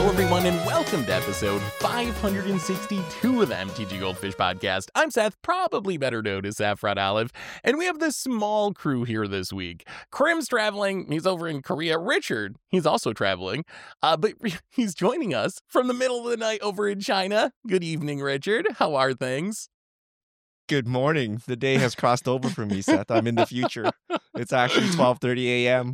everyone, and welcome to episode 562 of the MTG Goldfish podcast. I'm Seth, probably better known as Saffron Olive, and we have this small crew here this week. Krim's traveling. He's over in Korea. Richard, he's also traveling, but he's joining us from the middle of the night over in China. Good evening, Richard. How are things? Good morning. The day has crossed over for me, Seth. I'm in the future. It's actually 12:30 a.m.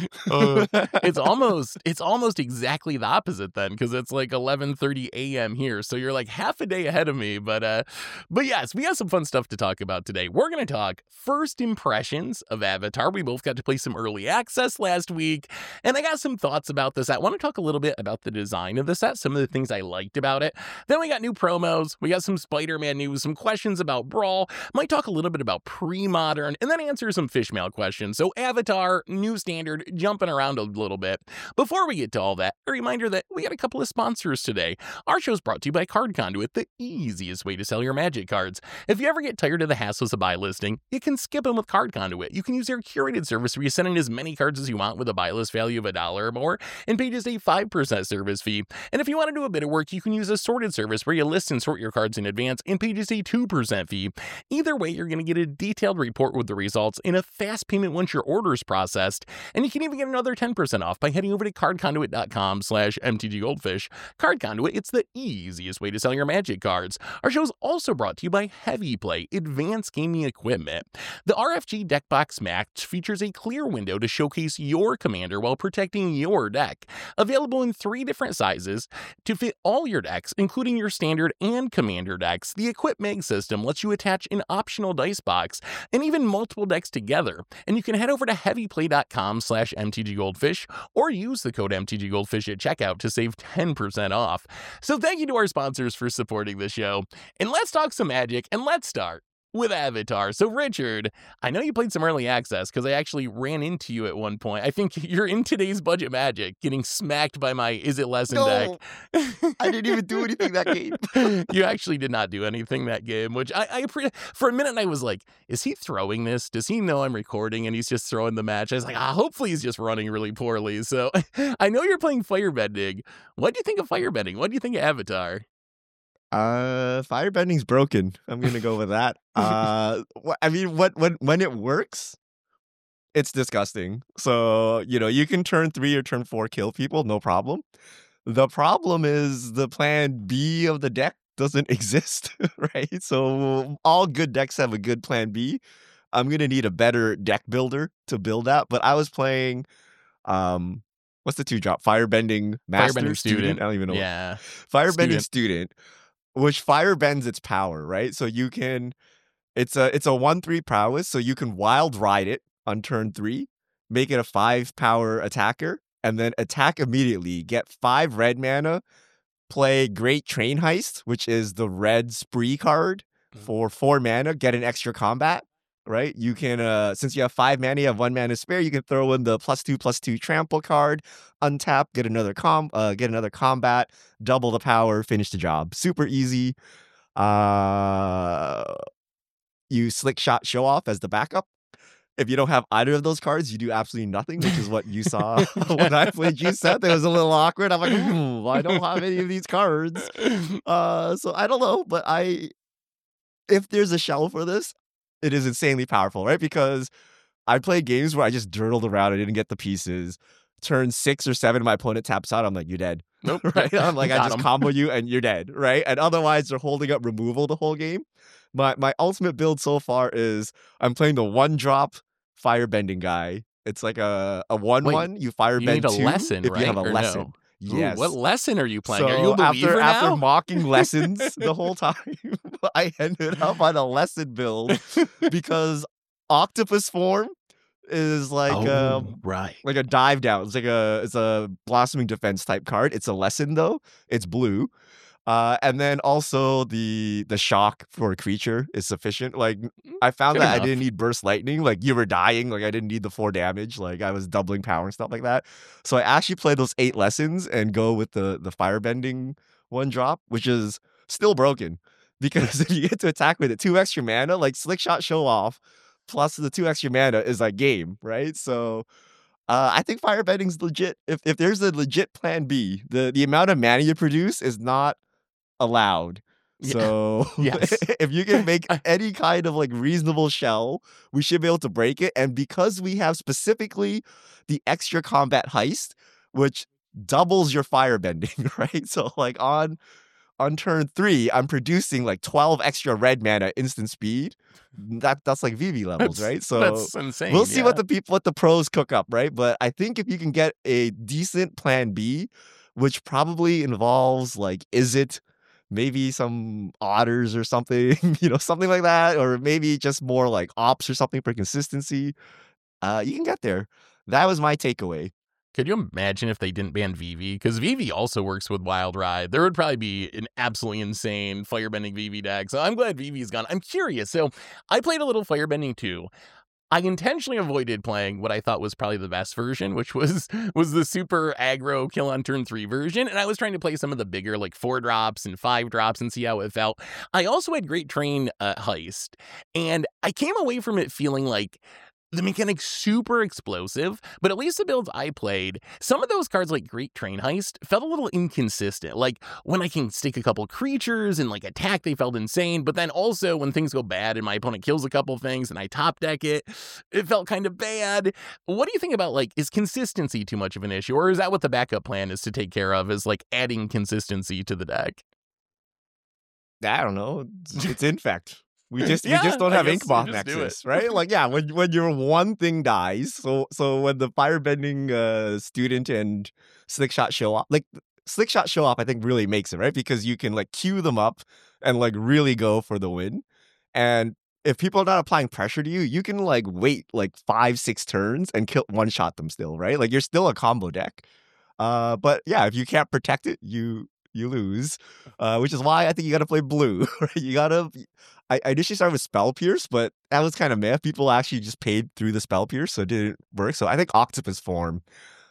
It's almost exactly the opposite then, because it's like 11:30 a.m. here. So you're like half a day ahead of me. But yes, we have some fun stuff to talk about today. We're going to talk first impressions of Avatar. We both got to play some early access last week, and I got some thoughts about this. I want to talk a little bit about the design of the set, some of the things I liked about it. Then we got new promos. We got some Spider-Man news, some questions about Brawl. Might talk a little bit about pre-modern, and then answer some fishmail questions. So Avatar, new standard, jumping around a little bit. Before we get to all that, a reminder that we got a couple of sponsors today. Our show's brought to you by Card Conduit, the easiest way to sell your Magic cards. If you ever get tired of the hassles of buy listing, you can skip them with Card Conduit. You can use their curated service where you send in as many cards as you want with a buy list value of $1 or more and pay just a 5% service fee. And if you want to do a bit of work, you can use a sorted service where you list and sort your cards in advance and pay just a 2% fee. Either way, you're going to get a detailed report with the results and a fast payment once your order is processed. And you can even get another 10% off by heading over to cardconduit.com/mtggoldfish. Card Conduit, it's the easiest way to sell your Magic cards. Our show is also brought to you by Heavy Play, advanced gaming equipment. The RFG Deckbox Max features a clear window to showcase your commander while protecting your deck. Available in 3 different sizes to fit all your decks, including your standard and commander decks. The Equip Mag system lets you attach an optional dice box and even multiple decks together. And you can head over to heavyplay.com/mtggoldfish or use the code MTGGoldfish at checkout to save 10% off. So thank you to our sponsors for supporting the show. And let's talk some Magic, and let's start with Avatar. So Richard, I know you played some early access because I actually ran into you at one point. I think you're in today's budget Magic, getting smacked by my Is It Lesson deck. I didn't even do anything that game. You actually did not do anything that game, which I for a minute I was like, is he throwing this? Does he know I'm recording and he's just throwing the match? I was like, hopefully he's just running really poorly. So I know you're playing Firebending. What do you think of Firebending? What do you think of Avatar? Firebending's broken. I'm gonna go with that. When it works, it's disgusting. So, you can turn 3 or turn 4 kill people, no problem. The problem is the plan B of the deck doesn't exist, right? So all good decks have a good plan B. I'm gonna need a better deck builder to build that. But I was playing, what's the 2-drop? Firebending Master Firebending Student. I don't even know. Yeah. Firebending Student, which firebends its power, right? So you can, it's a 1/3 prowess, so you can wild ride it on turn 3, make it a 5 power attacker, and then attack immediately, get 5 red mana, play Great Train Heist, which is the red spree card for 4 mana, get an extra combat, right? You can, since you have 5 mana, you have 1 mana spare, you can throw in the +2/+2 trample card, untap, get another combat, double the power, finish the job. Super easy. You Slick Shot Show Off as the backup. If you don't have either of those cards, you do absolutely nothing, which is what you saw when I played you, Seth. It was a little awkward. I'm like, I don't have any of these cards. So I don't know, but if there's a shell for this, it is insanely powerful, right? Because I played games where I just dirtled around. I didn't get the pieces. Turn 6 or 7, my opponent taps out. I'm like, you're dead. Nope. Right? I'm like, I Got just him. combo you and you're dead, right? And otherwise, they're holding up removal the whole game. My ultimate build so far is I'm playing the 1-drop Firebending guy. It's like a 1/1. You firebend You need a 2 lesson, if right? you have a Or lesson. no? Yes. Ooh, what lesson are you playing? So Are you a believer after now? mocking lessons the whole time, I ended up on a lesson build because Octopus Form is like right. like a dive down. It's a blossoming defense type card. It's a lesson though. It's blue. And then also the shock for a creature is sufficient. Like I found Good that enough. I didn't need burst lightning. Like you were dying. Like I didn't need the 4 damage. Like I was doubling power and stuff like that. So I actually play those 8 lessons and go with the firebending 1-drop, which is still broken. Because if you get to attack with it, 2 extra mana, like Slick Shot Show Off, plus the 2 extra mana is like game, right? So I think firebending's legit. If there's a legit plan B, the amount of mana you produce is not allowed. Yeah. So Yes. if you can make any kind of like reasonable shell, we should be able to break it. And because we have specifically the extra combat heist, which doubles your firebending, right? So like on turn 3, I'm producing like 12 extra red mana instant speed. That's like VV levels, right? So That's insane. we'll see yeah. what the pros cook up, right? But I think if you can get a decent plan B, which probably involves like Izzet, maybe some otters or something, something like that, or maybe just more like ops or something for consistency. You can get there. That was my takeaway. Could you imagine if they didn't ban VV? Because VV also works with Wild Ride. There would probably be an absolutely insane firebending VV deck. So I'm glad VV's gone. I'm curious. So I played a little firebending too. I intentionally avoided playing what I thought was probably the best version, which was the super aggro kill on turn 3 version. And I was trying to play some of the bigger like 4 drops and 5 drops and see how it felt. I also had Great Train Heist, and I came away from it feeling like the mechanic's super explosive, but at least the builds I played, some of those cards like Great Train Heist felt a little inconsistent. Like when I can stick a couple creatures and like attack, they felt insane. But then also when things go bad and my opponent kills a couple things and I top deck it, it felt kind of bad. What do you think about like, is consistency too much of an issue? Or is that what the backup plan is to take care of, is like adding consistency to the deck? I don't know. It's infect. We just don't I have guess Inkmoth you just do Nexus, it. right? Like, yeah, when your one thing dies, so when the firebending student and Slickshot show up, like Slickshot show up, I think really makes it, right? Because you can like queue them up and like really go for the win. And if people are not applying pressure to you, you can like wait like 5-6 turns and one shot them still, right? Like you're still a combo deck. But yeah, if you can't protect it, you lose. Which is why I think you got to play blue. Right? You gotta. I initially started with Spell Pierce, but that was kind of meh. People actually just paid through the Spell Pierce, so it didn't work. So I think Octopus form,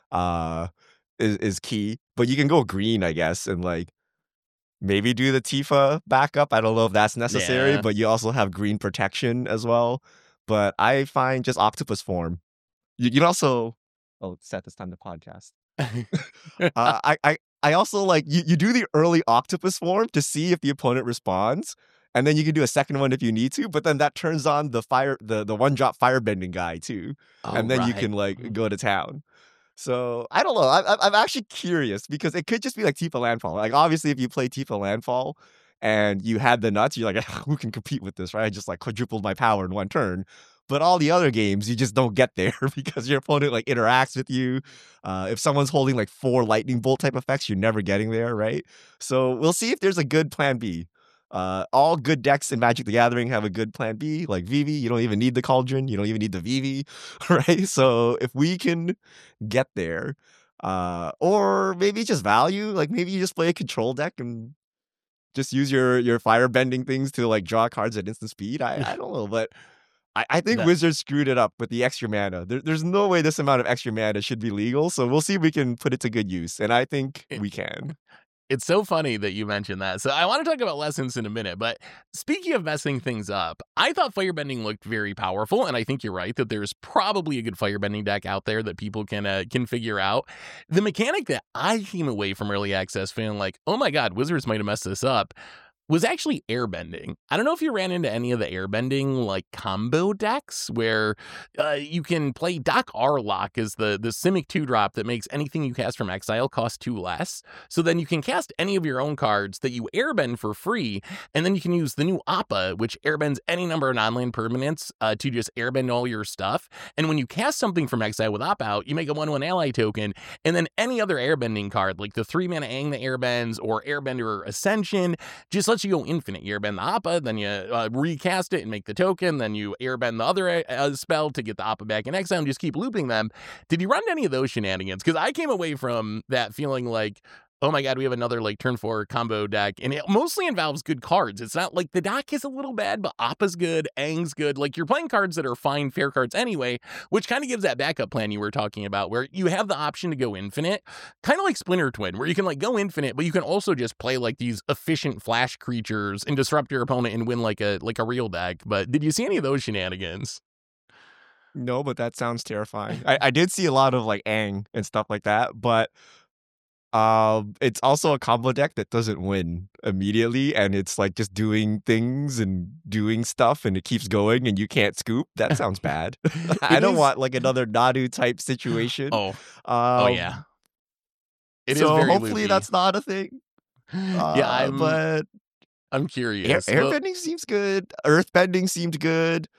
is key. But you can go green, I guess, and like maybe do the Tifa backup. I don't know if that's necessary, Yeah. but you also have green protection as well. But I find just Octopus form. You can also. Oh, set this time to podcast. I also like you do the early Octopus form to see if the opponent responds, and then you can do a second one if you need to. But then that turns on the one drop firebending guy too, Oh, and then you right. can like go to town. So I don't know. I'm actually curious because it could just be like Tifa Landfall. Like obviously, if you play Tifa Landfall and you had the nuts, you're like, who can compete with this, right? I just like quadrupled my power in one turn. But all the other games, you just don't get there because your opponent like interacts with you. If someone's holding like 4 lightning bolt type effects, you're never getting there, right? So we'll see if there's a good plan B. All good decks in Magic the Gathering have a good plan B. Like Vivi, you don't even need the Cauldron, you don't even need the Vivi, right? So if we can get there, or maybe just value, like maybe you just play a control deck and just use your firebending things to like draw cards at instant speed. I don't know, but I think That- Wizards screwed it up with the extra mana. There's no way this amount of extra mana should be legal. So we'll see if we can put it to good use. And I think we can. It's so funny that you mentioned that. So I want to talk about lessons in a minute, but speaking of messing things up, I thought firebending looked very powerful, and I think you're right that there's probably a good firebending deck out there that people can figure out. The mechanic that I came away from early access feeling like, oh my god, Wizards might have messed this up, was actually airbending. I don't know if you ran into any of the airbending like combo decks where you can play Doc Arlock as the Simic 2-drop that makes anything you cast from exile cost 2 less. So then you can cast any of your own cards that you airbend for free, and then you can use the new Appa, which airbends any number of non-land permanents to just airbend all your stuff. And when you cast something from exile with Appa out, you make a 1/1 ally token, and then any other airbending card, like the 3-mana Aang that airbends or Airbender Ascension, just lets you go infinite. You airbend the Appa, then you recast it and make the token, then you airbend the other spell to get the Appa back in exile and just keep looping them. Did you run any of those shenanigans? Because I came away from that feeling like, oh my god, we have another like turn 4 combo deck, and it mostly involves good cards. It's not like the dock is a little bad, but Appa's good, Aang's good. Like you're playing cards that are fine, fair cards anyway, which kind of gives that backup plan you were talking about, where you have the option to go infinite, kind of like Splinter Twin, where you can like go infinite, but you can also just play like these efficient flash creatures and disrupt your opponent and win like a real deck. But did you see any of those shenanigans? No, but that sounds terrifying. I did see a lot of like Aang and stuff like that, but it's also a combo deck that doesn't win immediately, and it's like just doing things and doing stuff, and it keeps going, and you can't scoop. That sounds bad. I It don't is. want like another Nadu type situation. Oh, oh Um, yeah. It is so very hopefully loopy. that's not a thing. Yeah, I'm But I'm curious. Well, airbending seems good. Earthbending seemed good.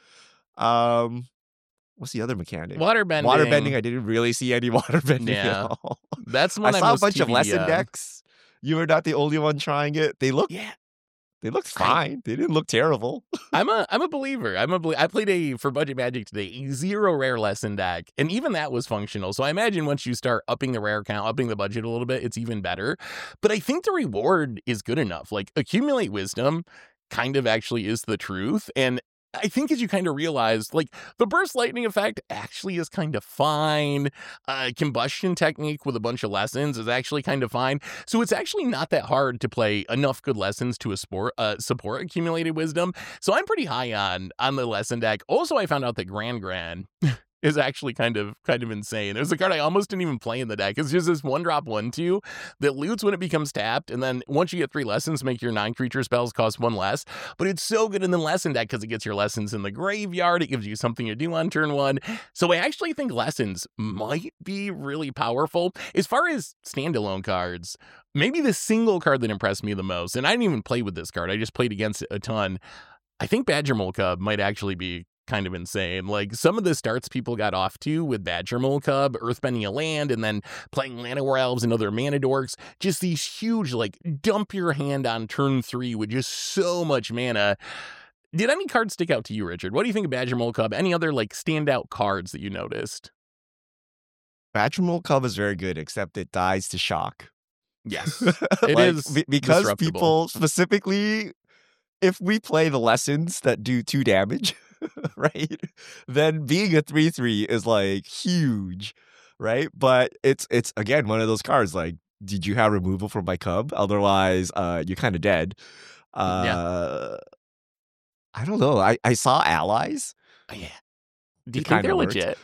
Um, what's the other mechanic? Waterbending. waterbending. I didn't really see any waterbending at Yeah, all. that's I one I'm saw a most bunch of TBD lesson on. decks. You were not the only one trying it. Yeah, They looked I fine. They didn't look terrible. I'm a believer. I played a for Budget Magic today, a 0 rare lesson deck, and even that was functional. So I imagine once you start upping the rare count, upping the budget a little bit, it's even better. But I think the reward is good enough. Like accumulate wisdom kind of actually is the truth. And I think as you kind of realize, like the burst lightning effect actually is kind of fine. Combustion technique with a bunch of lessons is actually kind of fine. So it's actually not that hard to play enough good lessons to support accumulated wisdom. So I'm pretty high on the lesson deck. Also, I found out that Gran is actually kind of insane. There's a card I almost didn't even play in the deck. It's just this 1-drop 1/2 that loots when it becomes tapped, and then once you get 3 lessons, make your 9-creature spells cost 1 less. But it's so good in the lesson deck because it gets your lessons in the graveyard. It gives you something to do on turn 1. So I actually think lessons might be really powerful. As far as standalone cards, maybe the single card that impressed me the most, and I didn't even play with this card, I just played against it a ton. I think Badger Mole Cub might actually be kind of insane. Like some of the starts people got off to with Badger Mole Cub, Earthbending a land, and then playing Llanowar Elves and other mana dorks. Just these huge, like, dump your hand on turn 3 with just so much mana. Did any cards stick out to you, Richard? What do you think of Badger Mole Cub? Any other, like, standout cards that you noticed? Patrimonial Cub is very good, except it dies to shock. Yes. It Like is because disruptible. people specifically, if we play the lessons that do 2 damage, right? Then being a 3/3 is like huge, right? But it's again one of those cards like, did you have removal from my cub? Otherwise, you're kind of dead. Yeah. Uh, I don't know. I saw allies. Oh, yeah. Do you It think kind they're of worked. legit?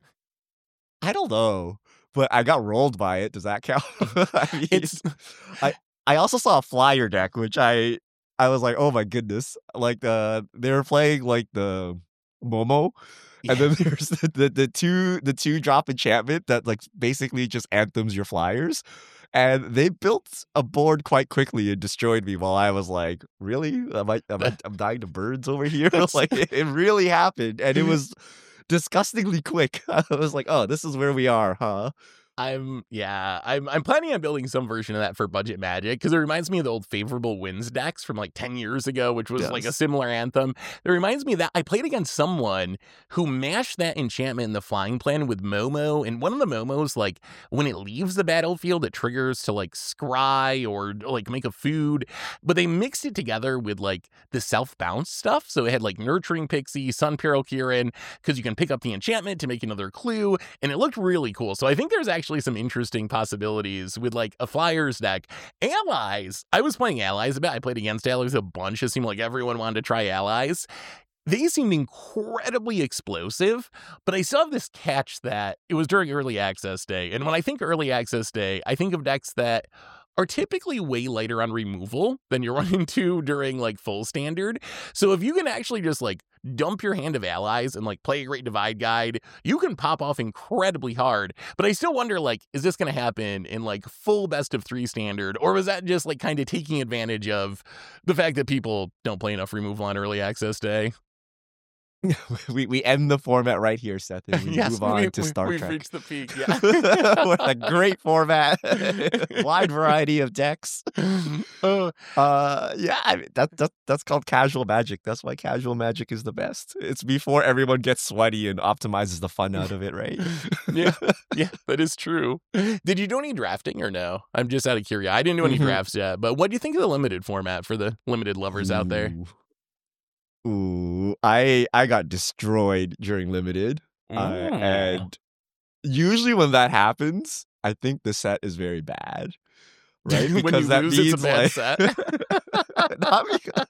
I don't know, but I got rolled by it. Does that count? I mean, It's I I also saw a flyer deck, which I was like, oh my goodness, like they were playing like the Momo, and yeah. then there's the two drop enchantment that like basically just anthems your flyers. And they built a board quite quickly and destroyed me while I was like, really? I'm dying to birds over here? That's Like it really happened. And it was disgustingly quick. I was like, oh, this is where we are, huh? I'm planning on building some version of that for Budget Magic because it reminds me of the old Favorable Winds decks from like 10 years ago, which was like a Yes. similar anthem. It reminds me of that I played against someone who mashed that enchantment in the flying plan with Momo, and one of the Momos, like when it leaves the battlefield, it triggers to like scry or like make a food, but they mixed it together with like the self bounce stuff. So it had like Nurturing Pixie, Sun Peril Kieran, because you can pick up the enchantment to make another clue, and it looked really cool. So I think there's actually some interesting possibilities with like a Flyers deck. Allies. I was playing Allies a bit. I played against Allies a bunch. It seemed like everyone wanted to try Allies. They seemed incredibly explosive, but I still have this catch that it was during early access day. And when I think early access day, I think of decks that are typically way lighter on removal than you're running into during like full standard. So if you can actually just like dump your hand of allies and like play a Great Divide Guide, you can pop off incredibly hard. But I still wonder, like, is this going to happen in like full best of 3 standard, or was that just like kind of taking advantage of the fact that people don't play enough removal on early access day? We end the format right here, Seth, and we Yes, move on to Star we've Trek. reached the peak. Yeah. What a great format, wide variety of decks. Oh, Yeah, I mean, that's called casual magic. That's why casual magic is the best. It's before everyone gets sweaty and optimizes the fun out of it, right? yeah, yeah, that is true. Did you do any drafting or no? I'm just out of curiosity. I didn't do any Mhm. drafts yet, but what do you think of the limited format for the limited lovers out there? Ooh. Ooh, I got destroyed during limited, Ooh. and usually when that happens, I think the set is very bad. right? When Because you that lose, it's a means bad like set. not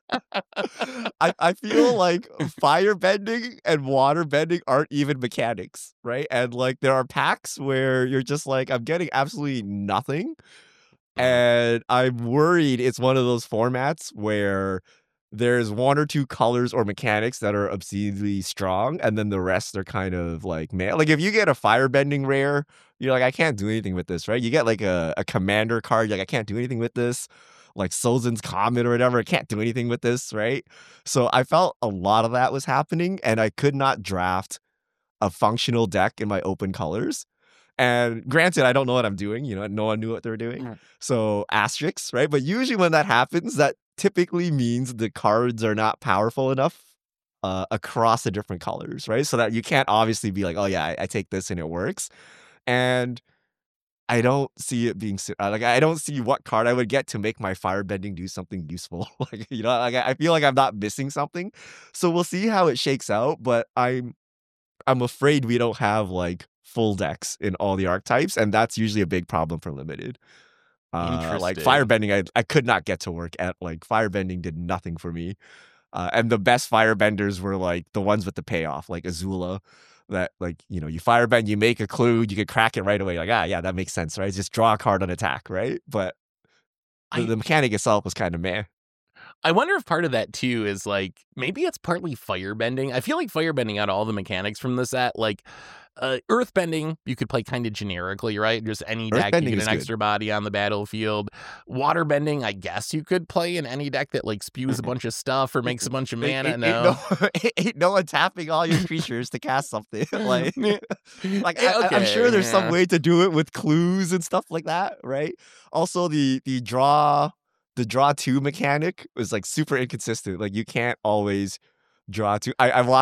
I feel like fire bending and water bending aren't even mechanics, right? And like there are packs where you're just like, I'm getting absolutely nothing. Mhm. And I'm worried it's one of those formats where there's one or two colors or mechanics that are obscenely strong, and then the rest are kind of like man. Like if you get a firebending rare, you're like, I can't do anything with this, right? You get like a commander card, you're like, I can't do anything with this. Like Sozin's Comet or whatever, I can't do anything with this, right? So I felt a lot of that was happening, and I could not draft a functional deck in my open colors. And granted, I don't know what I'm doing. You know, no one knew what they were doing. Mm. So asterisks, right? But usually when that happens, that typically means the cards are not powerful enough across the different colors, right? So that you can't obviously be like, oh yeah, I take this and it works. And I don't see it being like I don't see what card I would get to make my firebending do something useful. Like you know, like I feel like I'm not missing something. So we'll see how it shakes out. But I'm afraid we don't have like full decks in all the archetypes, and that's usually a big problem for limited. Like Interesting. firebending, I could not get to work at like firebending did nothing for me. And the best firebenders were like the ones with the payoff, like Azula, that like you know you firebend, you make a clue, you could crack it right away. Like yeah, that makes sense, right? Just draw a card on attack, right? But the, I the mechanic itself was kind of meh. I wonder if part of that too is like maybe it's partly firebending. I feel like firebending out all the mechanics from the set, like earthbending, you could play kind of generically, right? Just any deck, you Earthbending get is an good. extra body on the battlefield. Waterbending, I guess you could play in any deck that like spews a bunch of stuff or makes a bunch of mana. Ain't no No. ain't no one tapping all your creatures to cast something. Like Yeah. like I'm sure Okay, there's some yeah. way to do it with clues and stuff like that, right? Also, the draw two mechanic was like super inconsistent. Like you can't always draw two.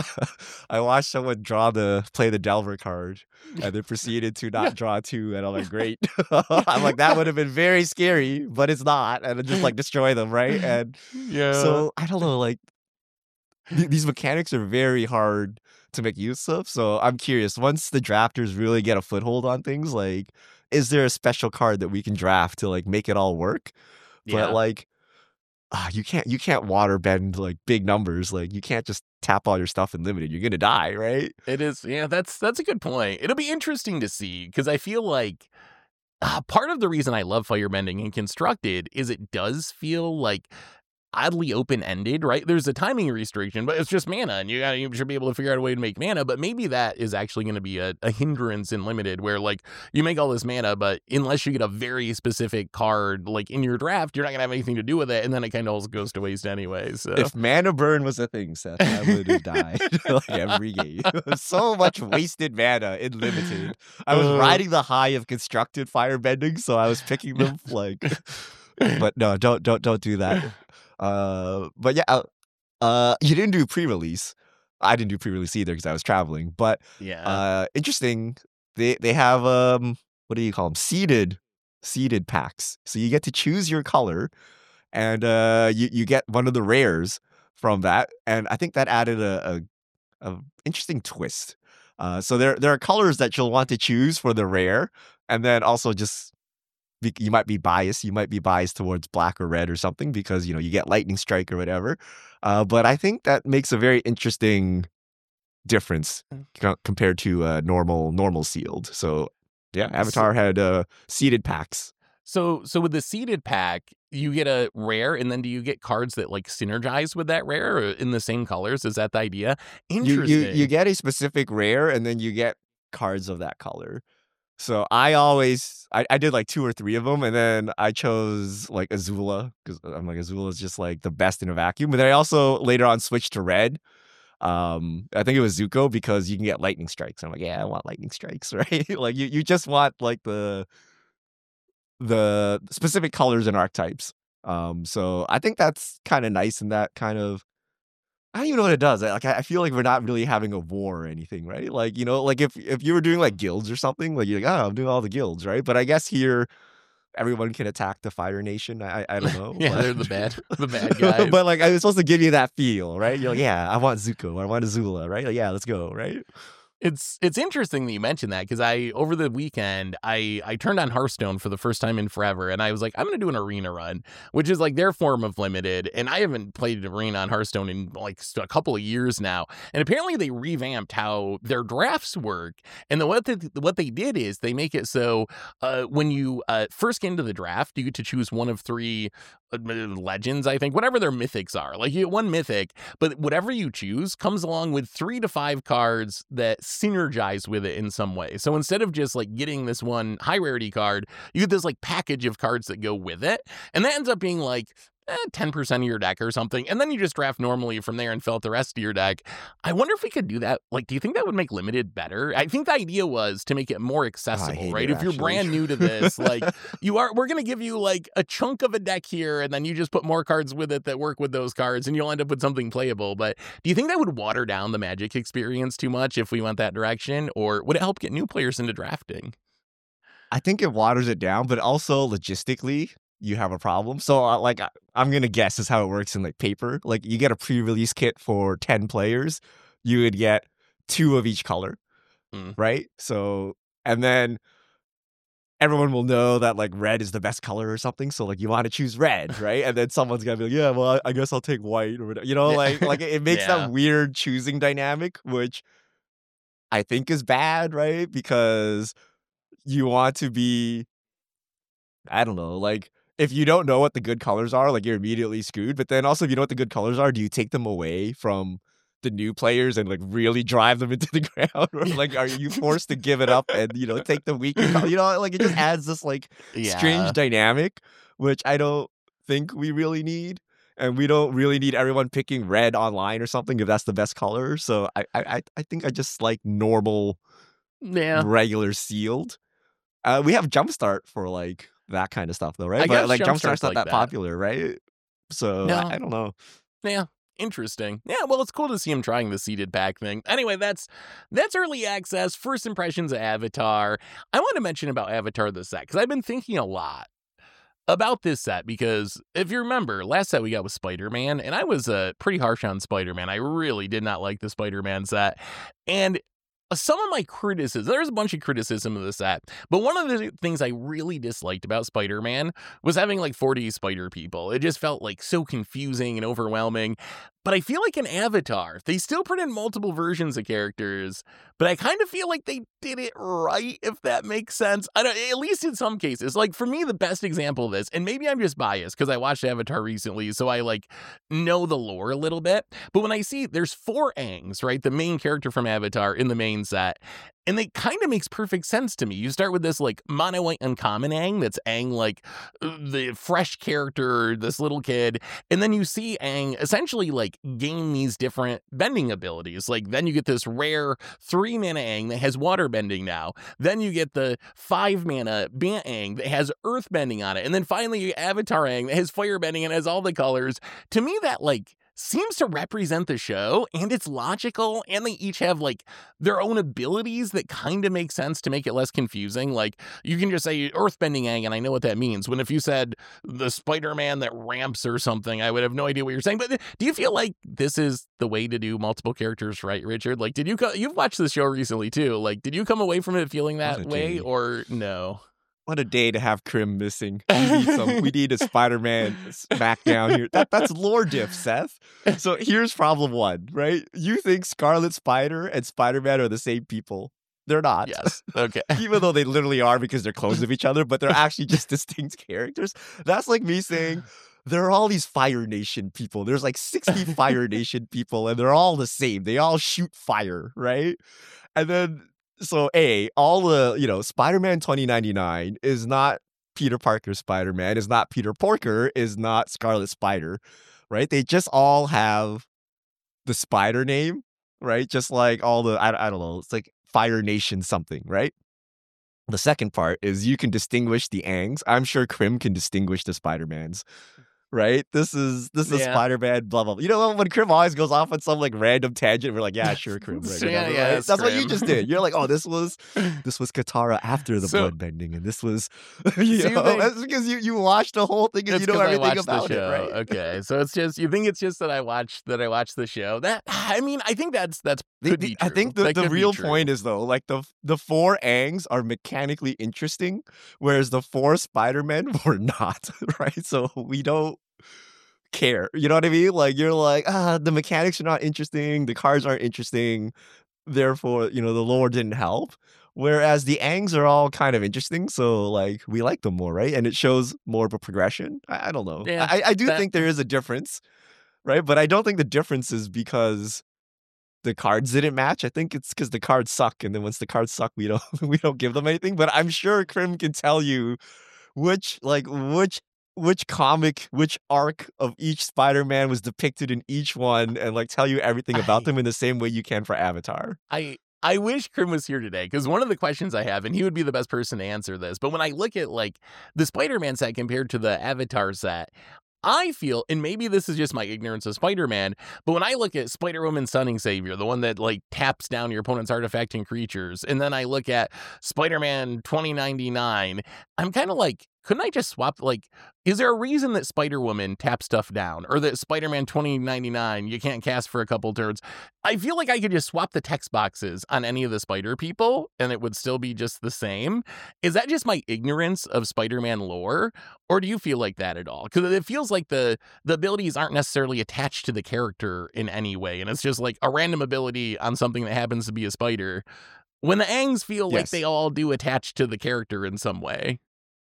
I watched someone play the Delver card and then proceeded to not draw two, and I'm like, great. I'm like, that would have been very scary, but it's not, and then just like destroy them, right? And Yeah. so I don't know, like these mechanics are very hard to make use of. So I'm curious, once the drafters really get a foothold on things, like, is there a special card that we can draft to like make it all work? But Yeah. like, you can't water bend like big numbers. Like you can't just tap all your stuff in limited. You're gonna die, right? It is. Yeah, that's a good point. It'll be interesting to see because I feel like part of the reason I love firebending and constructed is it does feel like oddly open-ended, right? There's a timing restriction, but it's just mana, and you should be able to figure out a way to make mana. But maybe that is actually going to be a hindrance in limited, where like you make all this mana, but unless you get a very specific card like in your draft, you're not gonna have anything to do with it, and then it kind of also goes to waste anyway. So If mana burn was a thing, Seth, I would have died like every game. So much wasted mana in limited. I was riding the high of constructed firebending, so I was picking them like. But no, don't do that. But yeah, you didn't do pre-release. I didn't do pre-release either because I was traveling. But yeah. interesting. They have what do you call them? Seeded packs. So you get to choose your color, and you get one of the rares from that. And I think that added a interesting twist. So there are colors that you'll want to choose for the rare, and then also just you might be biased. You might be biased towards black or red or something because you know you get lightning strike or whatever. But I think that makes a very interesting difference compared to normal sealed. So yeah, So, Avatar had seeded packs. so with the seeded pack, you get a rare, and then do you get cards that like synergize with that rare or in the same colors? Is that the idea? You Interesting. get a specific rare, and then you get cards of that color. So I did like two or three of them, and then I chose like Azula because I'm like Azula is just like the best in a vacuum. But then I also later on switched to red. I think it was Zuko because you can get lightning strikes. I'm like, yeah, I want lightning strikes, right? Like you just want like the specific colors and archetypes. So I think that's kind of nice, and that kind of I don't even know what it does. Like I feel like we're not really having a war or anything, right? Like you know, like if you were doing like guilds or something, like you're like, oh, I'm doing all the guilds, right? But I guess here everyone can attack the Fire Nation. I don't know, Yeah, they're the bad guys. but like I was supposed to give you that feel, right? You're like, yeah, I want Zuko, I want Azula, right? Like, yeah, let's go, right? It's interesting that you mentioned that because I over the weekend I turned on Hearthstone for the first time in forever, and I was like, I'm gonna do an arena run, which is like their form of limited, and I haven't played an arena on Hearthstone in like a couple of years now, and apparently they revamped how their drafts work, and what they did is they make it so when you first get into the draft, you get to choose one of three legends, I think, whatever their mythics are. Like you get one mythic, but whatever you choose comes along with 3 to 5 cards that synergize with it in some way. So instead of just like getting this one high rarity card, you get this like package of cards that go with it. And that ends up being like 10% of your deck or something, and then you just draft normally from there and fill out the rest of your deck. I wonder if we could do that. Like, do you think that would make limited better? I think the idea was to make it more accessible, right? If you're brand new to this, like we're gonna give you like a chunk of a deck here, and then you just put more cards with it that work with those cards, and you'll end up with something playable. But do you think that would water down the Magic experience too much if we went that direction, or would it help get new players into drafting? I think it waters it down, but also logistically, you have a problem. So, I'm gonna guess is how it works in like paper. Like, you get a pre-release kit for 10 players, you would get 2 of each color, right? So, and then everyone will know that like red is the best color or something. So, like, you want to choose red, right? And then someone's gonna be like, yeah, well, I guess I'll take white or whatever. You know, Yeah. like it makes Yeah. that weird choosing dynamic, which I think is bad, right? Because you want to be, I don't know, like, if you don't know what the good colors are, like, you're immediately screwed. But then also, if you know what the good colors are, do you take them away from the new players and like really drive them into the ground? Or like, are you forced to give it up and, take the weaker like it just adds this like strange Yeah. dynamic, which I don't think we really need. And we don't really need everyone picking red online or something if that's the best color. So I think I just like normal, Yeah. regular sealed. We have Jumpstart for like that kind of stuff though, right? I But guess like Jumpstart's Jumpstart's not like that that. popular, right? So No. I don't know. Yeah. Interesting. Yeah, well, it's cool to see him trying the seeded pack thing. Anyway, that's early access, first impressions of Avatar. I want to mention about Avatar the set, because I've been thinking a lot about this set, because if you remember, last set we got was Spider-Man, and I was pretty harsh on Spider-Man. I really did not like the Spider-Man set. And some of my criticism, there's a bunch of criticism of the set, but one of the things I really disliked about Spider-Man was having like 40 spider people. It just felt like so confusing and overwhelming. But I feel like in Avatar, they still put in multiple versions of characters, but I kind of feel like they did it right, if that makes sense. I don't, at least in some cases. Like, for me, the best example of this, and maybe I'm just biased because I watched Avatar recently, so I like know the lore a little bit. But when I see there's 4 Aangs, right, the main character from Avatar in the main set, and it kind of makes perfect sense to me. You start with this like mono white uncommon Aang, that's Aang, like the fresh character, this little kid, and then you see Aang essentially like gain these different bending abilities. Like, then you get this rare 3 mana Aang that has water bending now. Then you get the 5 mana Bant Aang that has earth bending on it, and then finally you get Avatar Aang that has fire bending and has all the colors. To me, that like seems to represent the show, and it's logical, and they each have like their own abilities that kind of make sense to make it less confusing. Like, you can just say earthbending Aang, and I know what that means. When if you said the Spider-Man that ramps or something, I would have no idea what you're saying. But do you feel like this is the way to do multiple characters, right, Richard? Like, you've watched the show recently too. Like, did you come away from it feeling that way, or no? What a day to have Krim missing. We need a Spider-Man smackdown here. That's lore diff, Seth. So here's problem 1, right? You think Scarlet Spider and Spider-Man are the same people. They're not. Yes. Okay. Even though they literally are, because they're clones of each other, but they're actually just distinct characters. That's like me saying there are all these Fire Nation people. There's like 60 Fire Nation people, and they're all the same. They all shoot fire, right? And then, so all the, Spider-Man 2099 is not Peter Parker Spider-Man, is not Peter Porker, is not Scarlet Spider, right? They just all have the Spider name, right? Just like all the, I don't know, it's like Fire Nation something, right? The second part is you can distinguish the Aangs. I'm sure Krim can distinguish the Spider-Mans. Right? This is Yeah. Spider-Man, blah, blah, blah. You know, when Krim always goes off on some like random tangent, we're like, yeah, sure, Krim. Right? Yeah, Whatever, yeah, right? That's what you Krim. just did. You're like, oh, this was Katara after the blood bending, and this was, that's because you watched the whole thing and It's you know 'cause I everything watched the about it, show. right? Okay, so it's just, you think it's just that I watched the show. That, I mean, I think that's Could be I true. think That the could be real true. point is though, like the four Angs are mechanically interesting, whereas the four Spider-Men were not, right? So we don't care. You know what I mean? Like you're like, the mechanics are not interesting, the cars aren't interesting, therefore, the lore didn't help. Whereas the Angs are all kind of interesting, so like we like them more, right? And it shows more of a progression. I don't know. Yeah, I do that think there is a difference, right? But I don't think the difference is because the cards didn't match. I think it's because the cards suck, and then once the cards suck, we don't we don't give them anything. But I'm sure Krim can tell you which comic, which arc of each Spider-Man was depicted in each one, and like tell you everything about I them in the same way you can for Avatar. I wish Krim was here today, because one of the questions I have, and he would be the best person to answer this, but when I look at like the Spider-Man set compared to the Avatar set, I feel, and maybe this is just my ignorance of Spider-Man, but when I look at Spider-Woman Stunning Savior, the one that like taps down your opponent's artifact and creatures, and then I look at Spider-Man 2099, I'm kind of like, couldn't I just swap, like, is there a reason that Spider-Woman taps stuff down, or that Spider-Man 2099 you can't cast for a couple turns? I feel like I could just swap the text boxes on any of the Spider people, and it would still be just the same. Is that just my ignorance of Spider-Man lore? Or do you feel like that at all? Because it feels like the abilities aren't necessarily attached to the character in any way, and it's just like a random ability on something that happens to be a spider. When the Angs feel like they Yes. all do attach to the character in some way.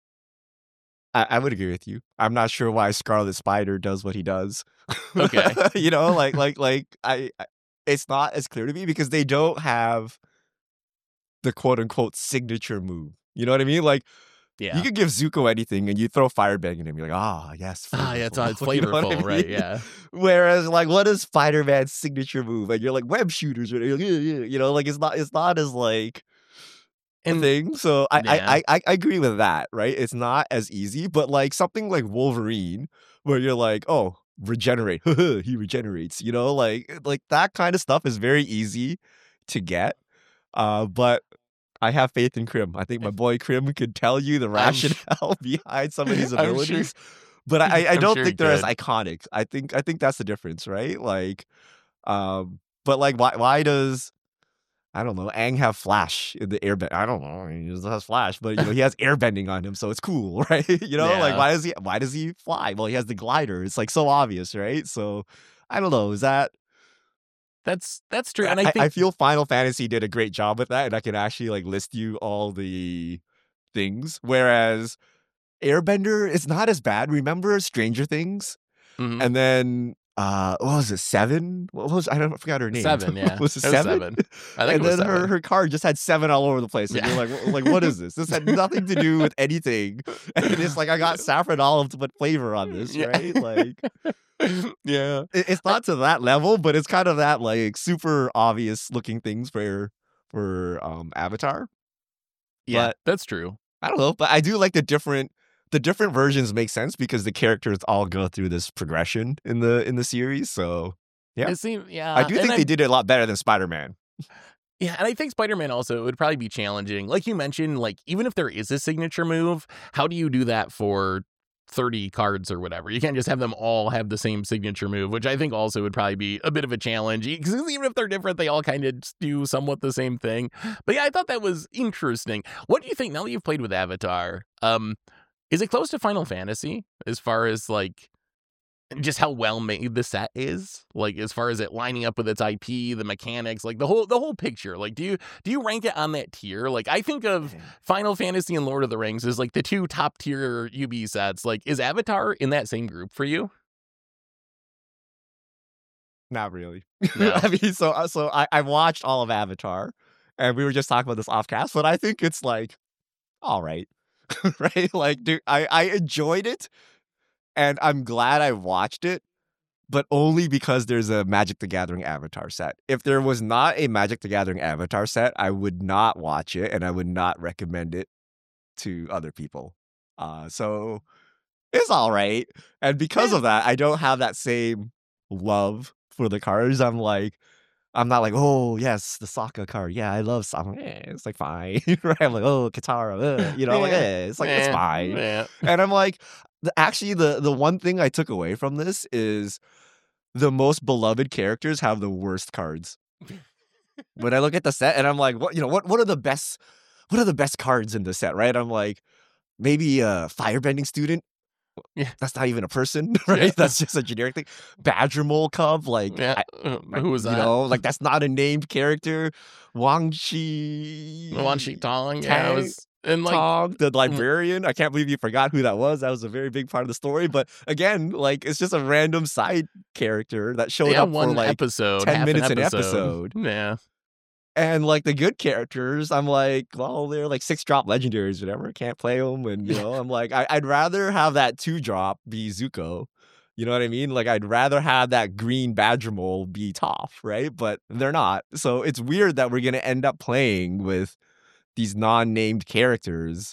I would agree with you. I'm not sure why Scarlet Spider does what he does. Okay. It's not as clear to me because they don't have the quote unquote signature move. You know what I mean? Like you Yeah. could give Zuko anything and you throw Firebang at him. You're like, yes, Ah, yeah, flavorful. it's You know what I flavorful, right? mean? Yeah. Whereas, like, what is Spider-Man's signature move? And you're like, web shooters, or like it's not as like a And thing. So yeah. I agree with that, right? It's not as easy, but like something like Wolverine, where you're like, oh, regenerate, he regenerates, like that kind of stuff is very easy to get. But I have faith in Krim. I think my boy Krim could tell you the I'm sh- rationale behind some of these I'm sure abilities. But I I'm don't sure he think they're as could. iconic. I think that's the difference, right? Like, but like, why does I don't know Aang have Flash in the airbend? I don't know. He just has Flash, but he has airbending on him, so it's cool, right? Like Yeah. why does he fly? Well, he has the glider. It's like so obvious, right? So I don't know. Is that That's true. And I I think feel Final Fantasy did a great job with that, and I can actually like list you all the things. Whereas Airbender is not as bad. Remember Stranger Things? mhm. And then what was it, Seven? I forgot her name. 7, yeah. Was it It was Seven? 7. I think And it was then her 7. her card just had seven all over the place. And Yeah. you're like, what is this? This had nothing to do with anything. And it's like I got saffron olive to put flavor on this, Yeah. right? Like Yeah. it's not to that level, but it's kind of that like super obvious looking things for Avatar. Yeah, But that's true. I don't know. But I do like the different versions make sense because the characters all go through this progression in the series. So yeah, It seems, I yeah, do and think they did it a lot better than Spider-Man. I think Spider-Man also, it would probably be challenging. Like you mentioned, like, even if there is a signature move, how do you do that for 30 cards or whatever? You can't just have them all have the same signature move, which I think also would probably be a bit of a challenge. Because even if they're different, they all kind of do somewhat the same thing. But yeah, I thought that was interesting. What do you think, now that you've played with Avatar, is it close to Final Fantasy as far as like just how well made the set is, like as far as it lining up with its IP, the mechanics, like the whole picture? Like, do you rank it on that tier? Like, I think of Final Fantasy and Lord of the Rings as like the two top tier UB sets. Like, is Avatar in that same group for you? Not really. No. I mean, so I watched all of Avatar, and we were just talking about this off cast, but I think it's like all right, right? Like, dude, I enjoyed it, and I'm glad I watched it, but only because there's a Magic the Gathering Avatar set. If there was not a Magic the Gathering Avatar set, I would not watch it, and I would not recommend it to other people. So it's all right, and because Yeah. of that, I don't have that same love for the cards. I'm not like, oh yes, the Sokka card. Yeah, I love Sokka. It's like fine, right? I'm like, oh Katara, I'm like, Yeah. it's like it's fine. Yeah. And I'm like, actually, the one thing I took away from this is the most beloved characters have the worst cards. When I look at the set and I'm like, what are the best cards in the set, right? I'm like, maybe a firebending student. Yeah, That's not even a person, yeah, right? That's just a generic thing. Badger Mole Cub, like, yeah. Who was that? like that's not a named character. Wang Wan Shi Shi Tong. Yeah, it Tang was, and like, Tong, the mm, librarian. I can't believe you forgot who that was. That was a very big part of the story. But again, like it's just a random side character that showed yeah, up for one like episode, 10 half an minutes an episode. episode. Yeah. And like the good characters, I'm like, well, they're like 6-drop legendaries, whatever. Can't play them, and I'm like, I'd rather have that 2-drop be Zuko. You know what I mean? Like, I'd rather have that green Badger Mole be Toph, right? But they're not. So it's weird that we're gonna end up playing with these non-named characters.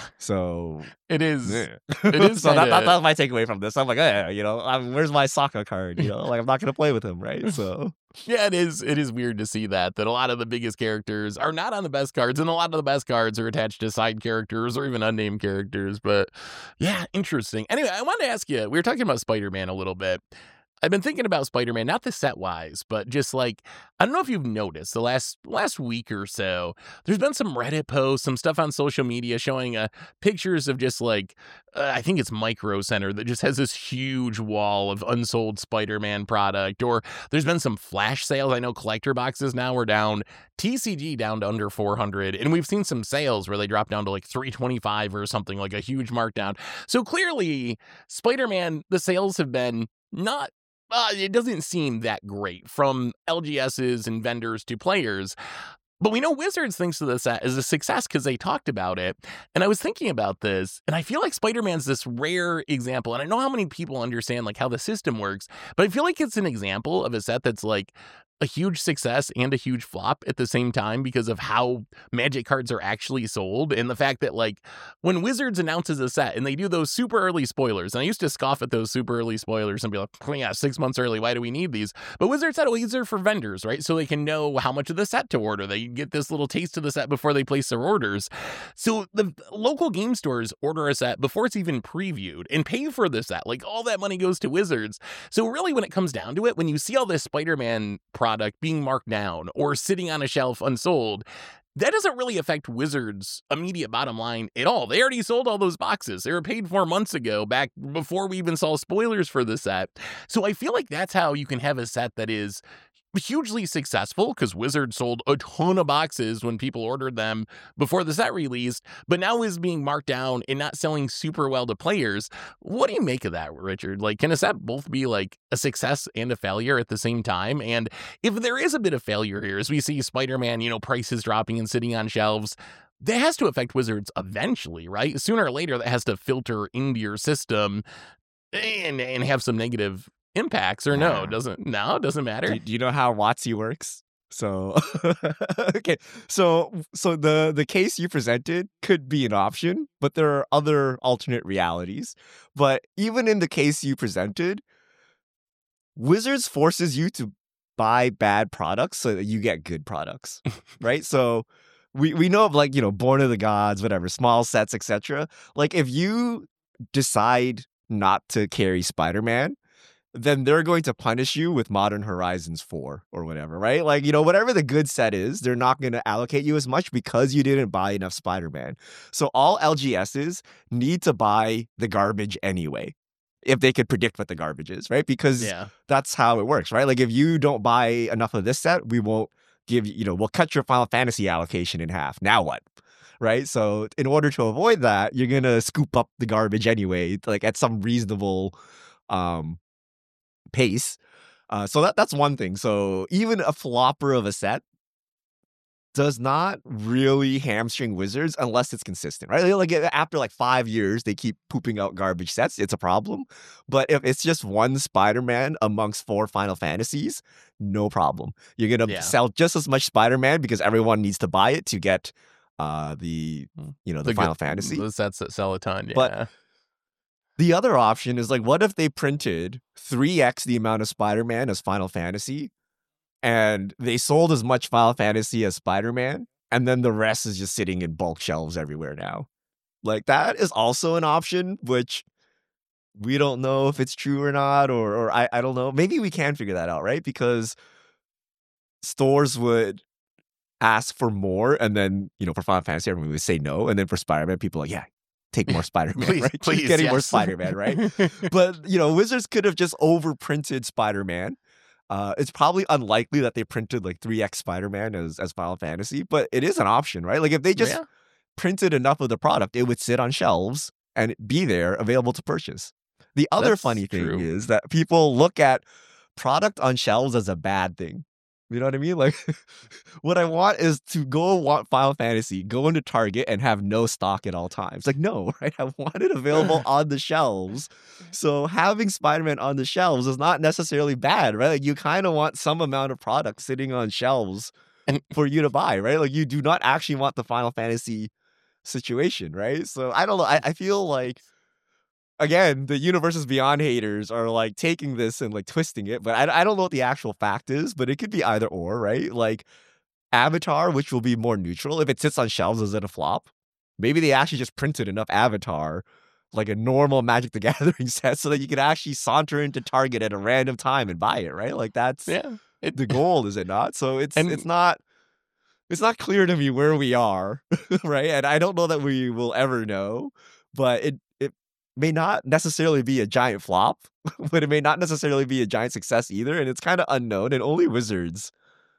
So It is. yeah. It is So kind of. that's my takeaway from this. I'm like, where's my Sokka card? Like I'm not gonna play with him, right? So Yeah, it is. It is weird to see that a lot of the biggest characters are not on the best cards, and a lot of the best cards are attached to side characters or even unnamed characters. But yeah, interesting. Anyway, I wanted to ask you. We were talking about Spider-Man a little bit. I've been thinking about Spider-Man, not the set wise, but just like I don't know if you've noticed the last week or so. There's been some Reddit posts, some stuff on social media showing pictures of just like I think it's Micro Center that just has this huge wall of unsold Spider-Man product. Or there's been some flash sales. I know collector boxes now are down, TCG down to under 400, and we've seen some sales where they drop down to like 325 or something, like a huge markdown. So clearly, Spider-Man, the sales have been not it doesn't seem that great from LGSs and vendors to players. But we know Wizards thinks of this as a success because they talked about it. And I was thinking about this, and I feel like Spider-Man's this rare example. And I know how many people understand like how the system works, but I feel like it's an example of a set that's like a huge success and a huge flop at the same time because of how Magic cards are actually sold, and the fact that like when Wizards announces a set and they do those super early spoilers, and I used to scoff at those super early spoilers and be like, oh yeah, 6 months early, why do we need these? But Wizards said, well, these are for vendors, right? So they can know how much of the set to order. They get this little taste of the set before they place their orders. So the local game stores order a set before it's even previewed and pay for the set. Like all that money goes to Wizards. So really, when it comes down to it, when you see all this Spider-Man product being marked down or sitting on a shelf unsold, that doesn't really affect Wizards' immediate bottom line at all. They already sold all those boxes. They were paid for months ago, back before we even saw spoilers for the set. So I feel like that's how you can have a set that is hugely successful, because Wizards sold a ton of boxes when people ordered them before the set released, but now is being marked down and not selling super well to players. What do you make of that, Richard? Like, can a set both be like a success and a failure at the same time? And if there is a bit of failure here, as we see Spider-Man, prices dropping and sitting on shelves, that has to affect Wizards eventually, right? Sooner or later, that has to filter into your system and have some negative impacts, or no? nah. It doesn't matter. Do you know how WotC works? So okay, so the case you presented could be an option, but there are other alternate realities. But even in the case you presented, Wizards forces you to buy bad products so that you get good products, right? So we know of like, Born of the Gods, whatever, small sets, etc. Like if you decide not to carry Spider-Man, then they're going to punish you with Modern Horizons 4 or whatever, right? Like, whatever the good set is, they're not going to allocate you as much because you didn't buy enough Spider-Man. So all LGSs need to buy the garbage anyway, if they could predict what the garbage is, right? Because Yeah. that's how it works, right? Like if you don't buy enough of this set, we won't give you, we'll cut your Final Fantasy allocation in half. Now what? Right? So in order to avoid that, you're going to scoop up the garbage anyway, like at some reasonable pace. So that's one thing. So even a flopper of a set does not really hamstring Wizards unless it's consistent, right? Like after like 5 years, they keep pooping out garbage sets. It's a problem. But if it's just one Spider-Man amongst 4 Final Fantasies, no problem. You're gonna sell just as much Spider-Man because everyone needs to buy it to get the Final Fantasy. The sets that sell a ton. Yeah. But the other option is like, what if they printed 3x the amount of Spider-Man as Final Fantasy, and they sold as much Final Fantasy as Spider-Man, and then the rest is just sitting in bulk shelves everywhere now? Like, that is also an option, which we don't know if it's true or not, or I don't know. Maybe we can figure that out, right? Because stores would ask for more, and then for Final Fantasy, everyone would say no, and then for Spider-Man, people are like, yeah, take more Spider-Man, Please, right? please, Keep getting more yes. Spider-Man, right? But Wizards could have just overprinted Spider-Man. It's probably unlikely that they printed like 3x Spider-Man as Final Fantasy, but it is an option, right? Like if they just Yeah. printed enough of the product, it would sit on shelves and be there available to purchase. The other That's funny thing true. is that people look at product on shelves as a bad thing. You know what I mean? Like, what I want is to want Final Fantasy, go into Target and have no stock at all times. Like, no, right? I want it available on the shelves. So having Spider-Man on the shelves is not necessarily bad, right? Like, you kind of want some amount of product sitting on shelves And for you to buy, right? Like, you do not actually want the Final Fantasy situation, right? So I don't know. I feel like, again, the Universes Beyond haters are like taking this and like twisting it, but I don't know what the actual fact is, but it could be either or, right? Like Avatar, which will be more neutral. If it sits on shelves, is it a flop? Maybe they actually just printed enough Avatar, like a normal Magic the Gathering set, so that you could actually saunter into Target at a random time and buy it, right? Like that's yeah, the goal, is it not? So it's and not clear to me where we are, right? And I don't know that we will ever know, but it may not necessarily be a giant flop, but it may not necessarily be a giant success either. And it's kind of unknown, and only Wizards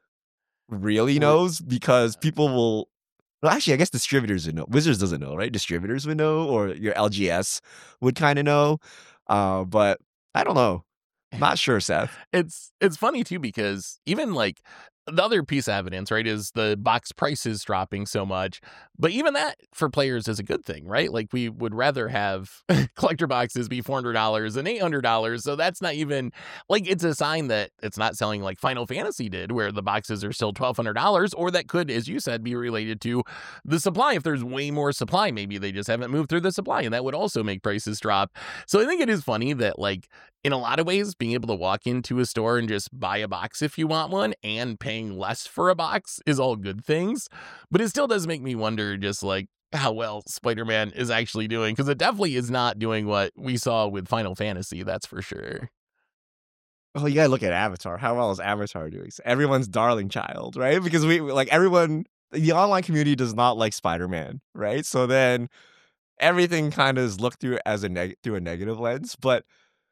really we're- knows, because people will. Well, actually, I guess distributors would know. Wizards doesn't know, right? Distributors would know, or your LGS would kind of know. But I don't know. Not sure, Seth. it's funny too, because even like the other piece of evidence, right, is the box prices dropping so much. But even that for players is a good thing, right? Like we would rather have collector boxes be $400 than $800. So that's not even like, it's a sign that it's not selling like Final Fantasy did, where the boxes are still $1,200, or that could, as you said, be related to the supply. If there's way more supply, maybe they just haven't moved through the supply, and that would also make prices drop. So I think it is funny that, like, in a lot of ways, being able to walk into a store and just buy a box if you want one, and paying less for a box, is all good things. But it still does make me wonder just like how well Spider-Man is actually doing, because it definitely is not doing what we saw with Final Fantasy, that's for sure. Oh, you gotta look at Avatar. How well is Avatar doing? So everyone's darling child, right? Because we like everyone. The online community does not like Spider-Man, right? So then everything kind of is looked through as through a negative lens. But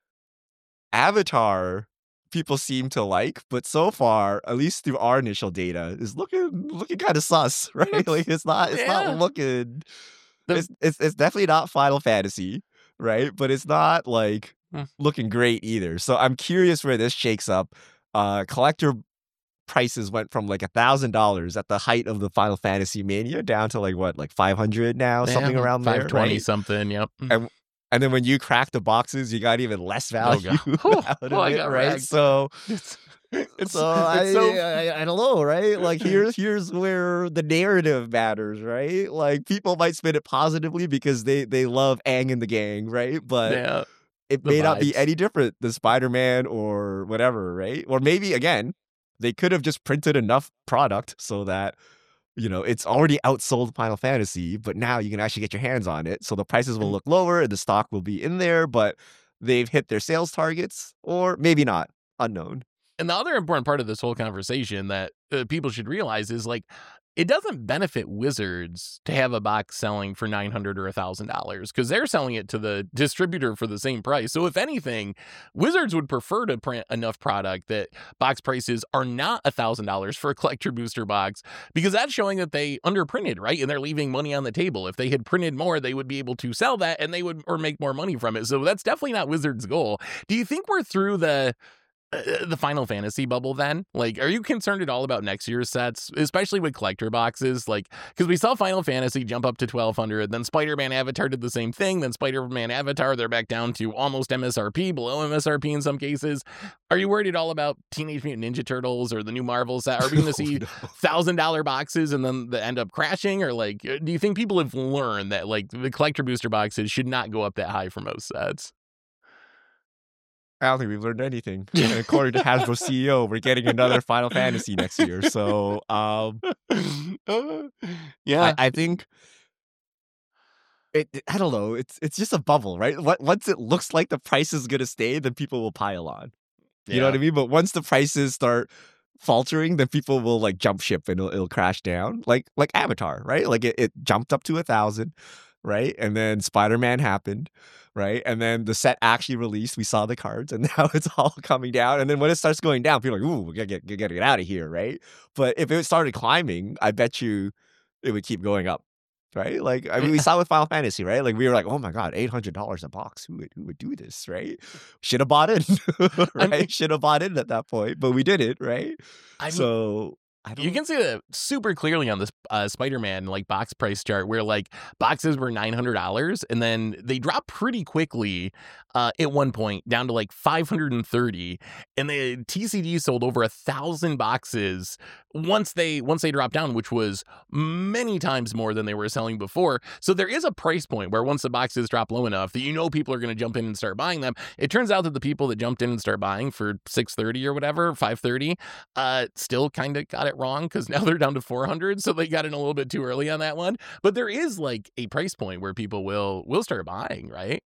Avatar, people seem to like, but so far, at least through our initial data, is looking kind of sus, right? Like it's not Yeah. looking. The- It's definitely not Final Fantasy, right? But it's not like Hmm. looking great either. So I'm curious where this shakes up. Collector prices went from like $1,000 at the height of the Final Fantasy mania down to like what, like 500 now, something Yeah, around there, 520 right? something, yep. And then when you crack the boxes, you got even less value out of I it, got right? wrecked. So It's so I don't know, right? Like here's where the narrative matters, right? Like people might spin it positively because they love Aang and the gang, right? But yeah, it the may not be vibes. any different than Spider-Man or whatever, right? Or maybe again, they could have just printed enough product so that it's already outsold Final Fantasy, but now you can actually get your hands on it. So the prices will And- look lower and the stock will be in there, but they've hit their sales targets, or maybe not. Unknown. And the other important part of this whole conversation that people should realize is, like, it doesn't benefit Wizards to have a box selling for $900 or $1,000, because they're selling it to the distributor for the same price. So if anything, Wizards would prefer to print enough product that box prices are not $1,000 for a collector booster box, because that's showing that they underprinted, right? And they're leaving money on the table. If they had printed more, they would be able to sell that, and they would, or make more money from it. So that's definitely not Wizards' goal. Do you think we're through the Final Fantasy bubble then? Like, are you concerned at all about next year's sets, especially with collector boxes? Like, because we saw Final Fantasy jump up to 1,200, then Spider-Man Avatar did the same thing, then Spider-Man Avatar, they're back down to almost MSRP, below MSRP in some cases. Are you worried at all about Teenage Mutant Ninja Turtles or the new Marvel set? Are we going to see $1,000 boxes and then they end up crashing? Or, like, do you think people have learned that, like, the collector booster boxes should not go up that high for most sets? I don't think we've learned anything. And according to Hasbro CEO, we're getting another Final Fantasy next year. So Yeah. I think I don't know. It's just a bubble, right? Once it looks like the price is gonna stay, then people will pile on. You know what I mean? But once the prices start faltering, then people will like jump ship and it'll crash down, like Avatar, right? Like it jumped up to 1,000, right? And then Spider-Man happened, right? And then the set actually released. We saw the cards, and now it's all coming down. And then when it starts going down, people are like, "Ooh, we gotta get out of here," right? But if it started climbing, I bet you it would keep going up. Right? Like, I mean, we saw with Final Fantasy, right? Like, we were like, oh my God, $800 a box. Who would do this, right? Should have bought in, right? Should have bought in at that point, but we did it, right? I mean, So, I don't you can see that super clearly on this Spider-Man like box price chart where like boxes were $900 and then they dropped pretty quickly at one point down to like 530, and the TCG sold over 1,000 boxes once they dropped down, which was many times more than they were selling before. So there is a price point where once the boxes drop low enough that you know people are going to jump in and start buying them. It turns out that the people that jumped in and start buying for $630 or whatever, $530, still kind of got it wrong because now they're down to 400, so they got in a little bit too early on that one. But there is like a price point where people will start buying, right?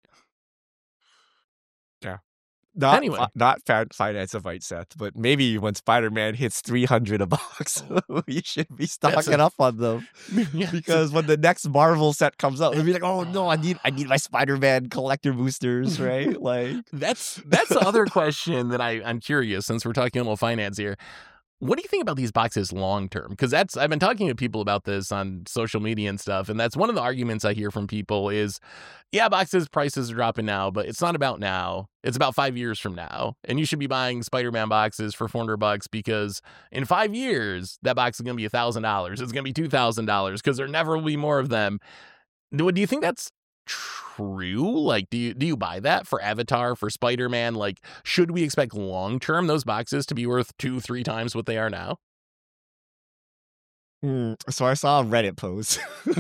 Yeah. Anyway. Not finance a fight set, but maybe when Spider-Man hits 300 a box, we should be stocking up on them. Yeah. Because when the next Marvel set comes out, we'll be like, oh no, I need my Spider-Man collector boosters, right? Like that's the other question that I'm curious, since we're talking a little finance here. What do you think about these boxes long term? Because I've been talking to people about this on social media and stuff, and that's one of the arguments I hear from people is, yeah, boxes prices are dropping now, but it's not about now. It's about 5 years from now, and you should be buying Spider-Man boxes for $400 because in 5 years that box is going to be $1,000. It's going to be $2,000 because there never will be more of them. Do you think that's true? Like, do you buy that for Avatar, for Spider-Man? Like, should we expect long term those boxes to be worth 2-3 times what they are now? So I saw a Reddit post.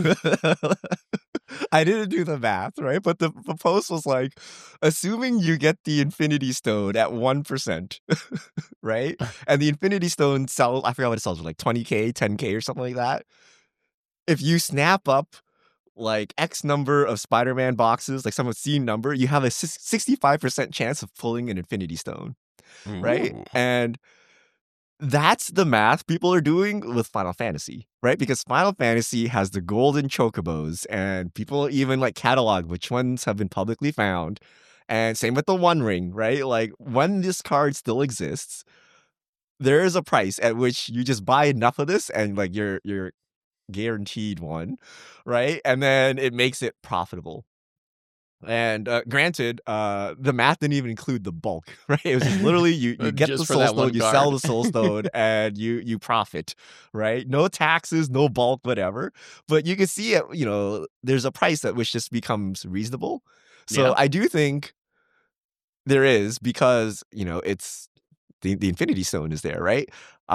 I didn't do the math, right? But the post was like, assuming you get the Infinity Stone at 1%, right? And the Infinity Stone sells, I forgot what it sells for, like 20K, 10K or something like that. If you snap up like X number of Spider-Man boxes, like some scene number, you have a 65% chance of pulling an Infinity Stone, right? Ooh. And that's the math people are doing with Final Fantasy, right? Because Final Fantasy has the golden chocobos, and people even like catalog which ones have been publicly found. And same with the One Ring, right? Like when this card still exists, there is a price at which you just buy enough of this, and like you're guaranteed one, right? And then it makes it profitable. And granted, the math didn't even include the bulk, right? It was just literally you get Just the for soul that stone, one you card. sell the soul stone, and you profit, right? No taxes, no bulk, whatever. But you can see it, there's a price at which this becomes reasonable. So Yeah. I do think there is, because it's the Infinity Stone is there, right?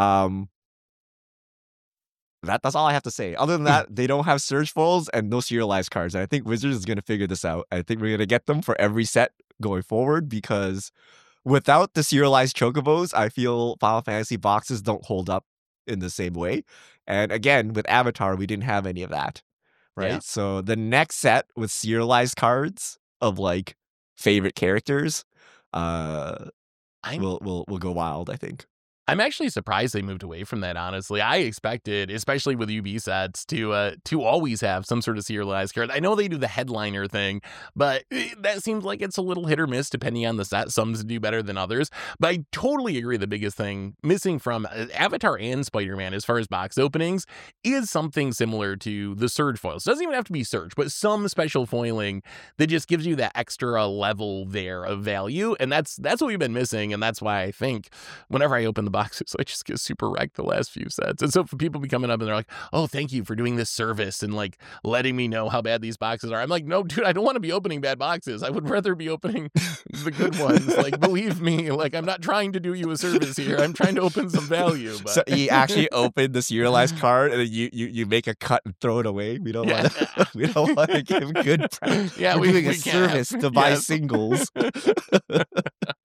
That's all I have to say. Other than that, they don't have surge foils and no serialized cards. And I think Wizards is going to figure this out. I think we're going to get them for every set going forward, because without the serialized chocobos, I feel Final Fantasy boxes don't hold up in the same way. And again, with Avatar, we didn't have any of that, right? Yeah. So the next set with serialized cards of like favorite characters, will go wild, I think. I'm actually surprised they moved away from that, honestly. I expected, especially with UB sets, to always have some sort of serialized card. I know they do the headliner thing, but that seems like it's a little hit or miss depending on the set. Some do better than others. But I totally agree the biggest thing missing from Avatar and Spider-Man as far as box openings is something similar to the surge foils. It doesn't even have to be surge, but some special foiling that just gives you that extra level there of value. And that's what we've been missing, and that's why I think whenever I open the boxes, I just get super wrecked the last few sets. And so for people be coming up and they're like, oh, thank you for doing this service and like letting me know how bad these boxes are. I'm like, no, dude, I don't want to be opening bad boxes. I would rather be opening the good ones. Like, believe me, like I'm not trying to do you a service here. I'm trying to open some value. But... So you actually open the serialized card and then you make a cut and throw it away. We don't want to give good price. Yeah, we're doing a we service to buy singles.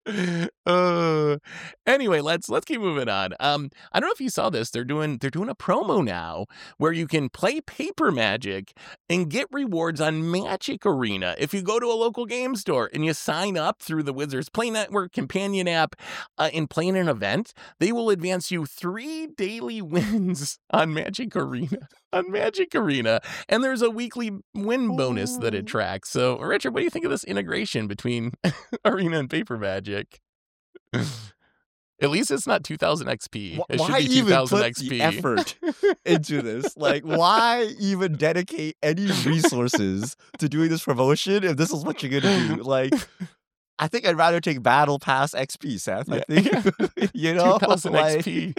Uh, anyway, let's keep moving on. I don't know if you saw this. They're doing a promo now where you can play Paper Magic and get rewards on Magic Arena if you go to a local game store and you sign up through the Wizards Play Network companion app and play in an event. They will advance you 3 daily wins on Magic Arena. And there's a weekly win bonus that it tracks. So, Richard, what do you think of this integration between Arena and Paper Magic? At least it's not 2000 XP. It Why should be even 2000 put XP. the effort into this? Like, why even dedicate any resources to doing this promotion if this is what you're gonna do? Like, I think I'd rather take Battle Pass XP, Seth. I think, you know, 2000 like, XP.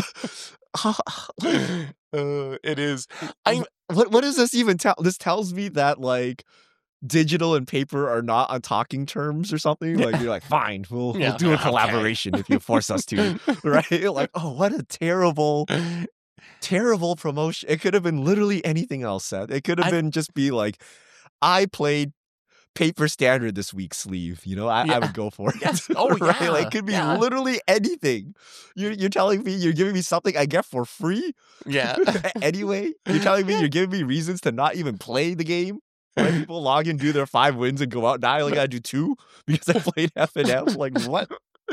It is. What does this even tell? This tells me that, like, digital and paper are not on talking terms or something. Like, you're like, fine, we'll do a collaboration if you force us to, right? Like, oh, what a terrible promotion. It could have been literally anything else, Seth. It could have been just be like, I played Paper Standard this week sleeve, you know, I would go for it. Yes. Oh, right? yeah. Like, it could be literally anything. You're telling me you're giving me something I get for free? Yeah. Anyway, you're telling me you're giving me reasons to not even play the game? When people log in, do their 5 wins, and go out, now I only gotta do 2 because I played FNM. Like, what?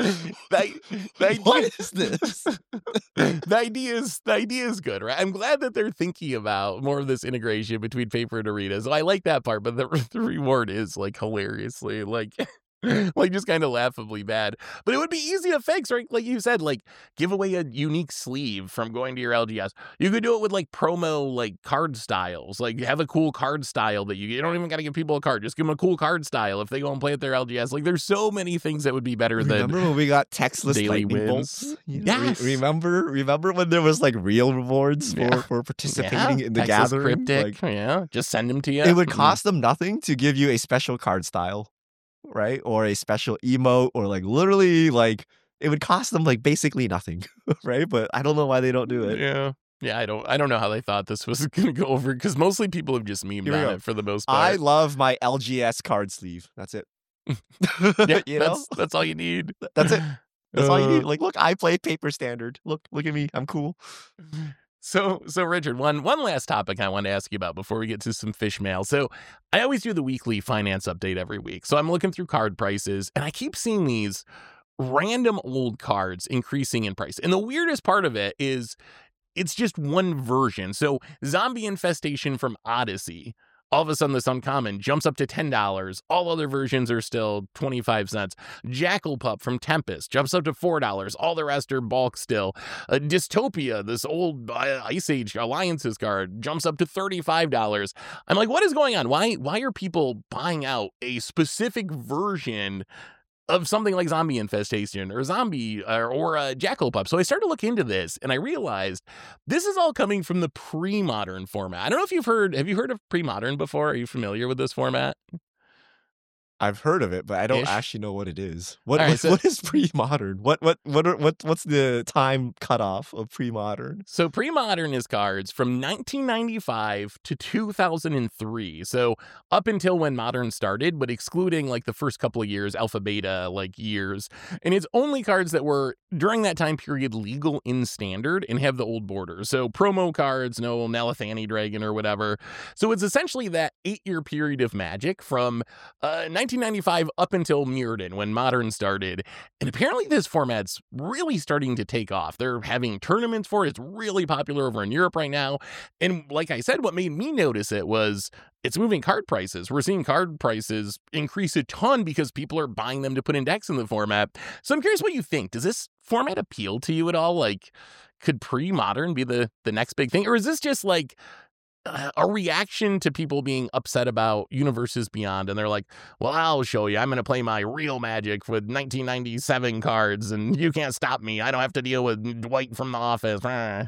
What is this? The idea is good, right? I'm glad that they're thinking about more of this integration between Paper and Arena. So I like that part, but the reward is like hilariously like just kind of laughably bad. But it would be easy to fix, right? Like you said, like give away a unique sleeve from going to your LGS. You could do it with like promo like card styles. Like have a cool card style that you don't even got to give people a card. Just give them a cool card style if they go and play at their LGS. Like there's so many things that would be better than Remember when we got textless daily lightning wins? bolts? You know, Yes. Remember when there was like real rewards for participating in the Texas gathering? Cryptic, Like, just send them to you. it would cost them nothing to give you a special card style, right? Or a special emote, or like literally like it would cost them like basically nothing, right? But I don't know why they don't do it. Yeah, I don't know how they thought this was gonna go over because mostly people have just memed on it for the most part. I love my LGS card sleeve. That's it. Yeah, you know? that's all you need. That's it. That's all you need. Like, look, I play Paper Standard. Look at me. I'm cool. So Richard, one last topic I want to ask you about before we get to some fish mail. So I always do the weekly finance update every week. So I'm looking through card prices and I keep seeing these random old cards increasing in price. And the weirdest part of it is it's just one version. So Zombie Infestation from Odyssey, all of a sudden this uncommon jumps up to $10. All other versions are still 25 cents. Jackal Pup from Tempest jumps up to $4. All the rest are bulk still. Dystopia, this old Ice Age Alliances card, jumps up to $35. I'm like, what is going on? Why are people buying out a specific version of something like Zombie Infestation or Zombie or Jackal Pup? So I started to look into this and I realized this is all coming from the pre-modern format. I don't know if have you heard of pre-modern before? Are you familiar with this format? I've heard of it, but I don't Ish. actually know what it is. What so- what is pre-modern? What's the time cutoff of pre-modern? So pre-modern is cards from 1995 to 2003. So up until when modern started, but excluding like the first couple of years, alpha beta like years. And it's only cards that were during that time period legal in standard and have the old borders. So promo cards, no Nalathani Dragon or whatever. So it's essentially that 8-year period of Magic from 1995 up until Mirrodin when modern started. And apparently this format's really starting to take off. They're having tournaments for it. It's really popular over in Europe right now. And like I said, what made me notice it was it's moving card prices. We're seeing card prices increase a ton because people are buying them to put in decks in the format. So I'm curious what you think. Does this format appeal to you at all? Like, could pre-modern be the next big thing? Or is this just like a reaction to people being upset about Universes Beyond, and they're like, well, I'll show you. I'm going to play my real Magic with 1997 cards, and you can't stop me. I don't have to deal with Dwight from The Office.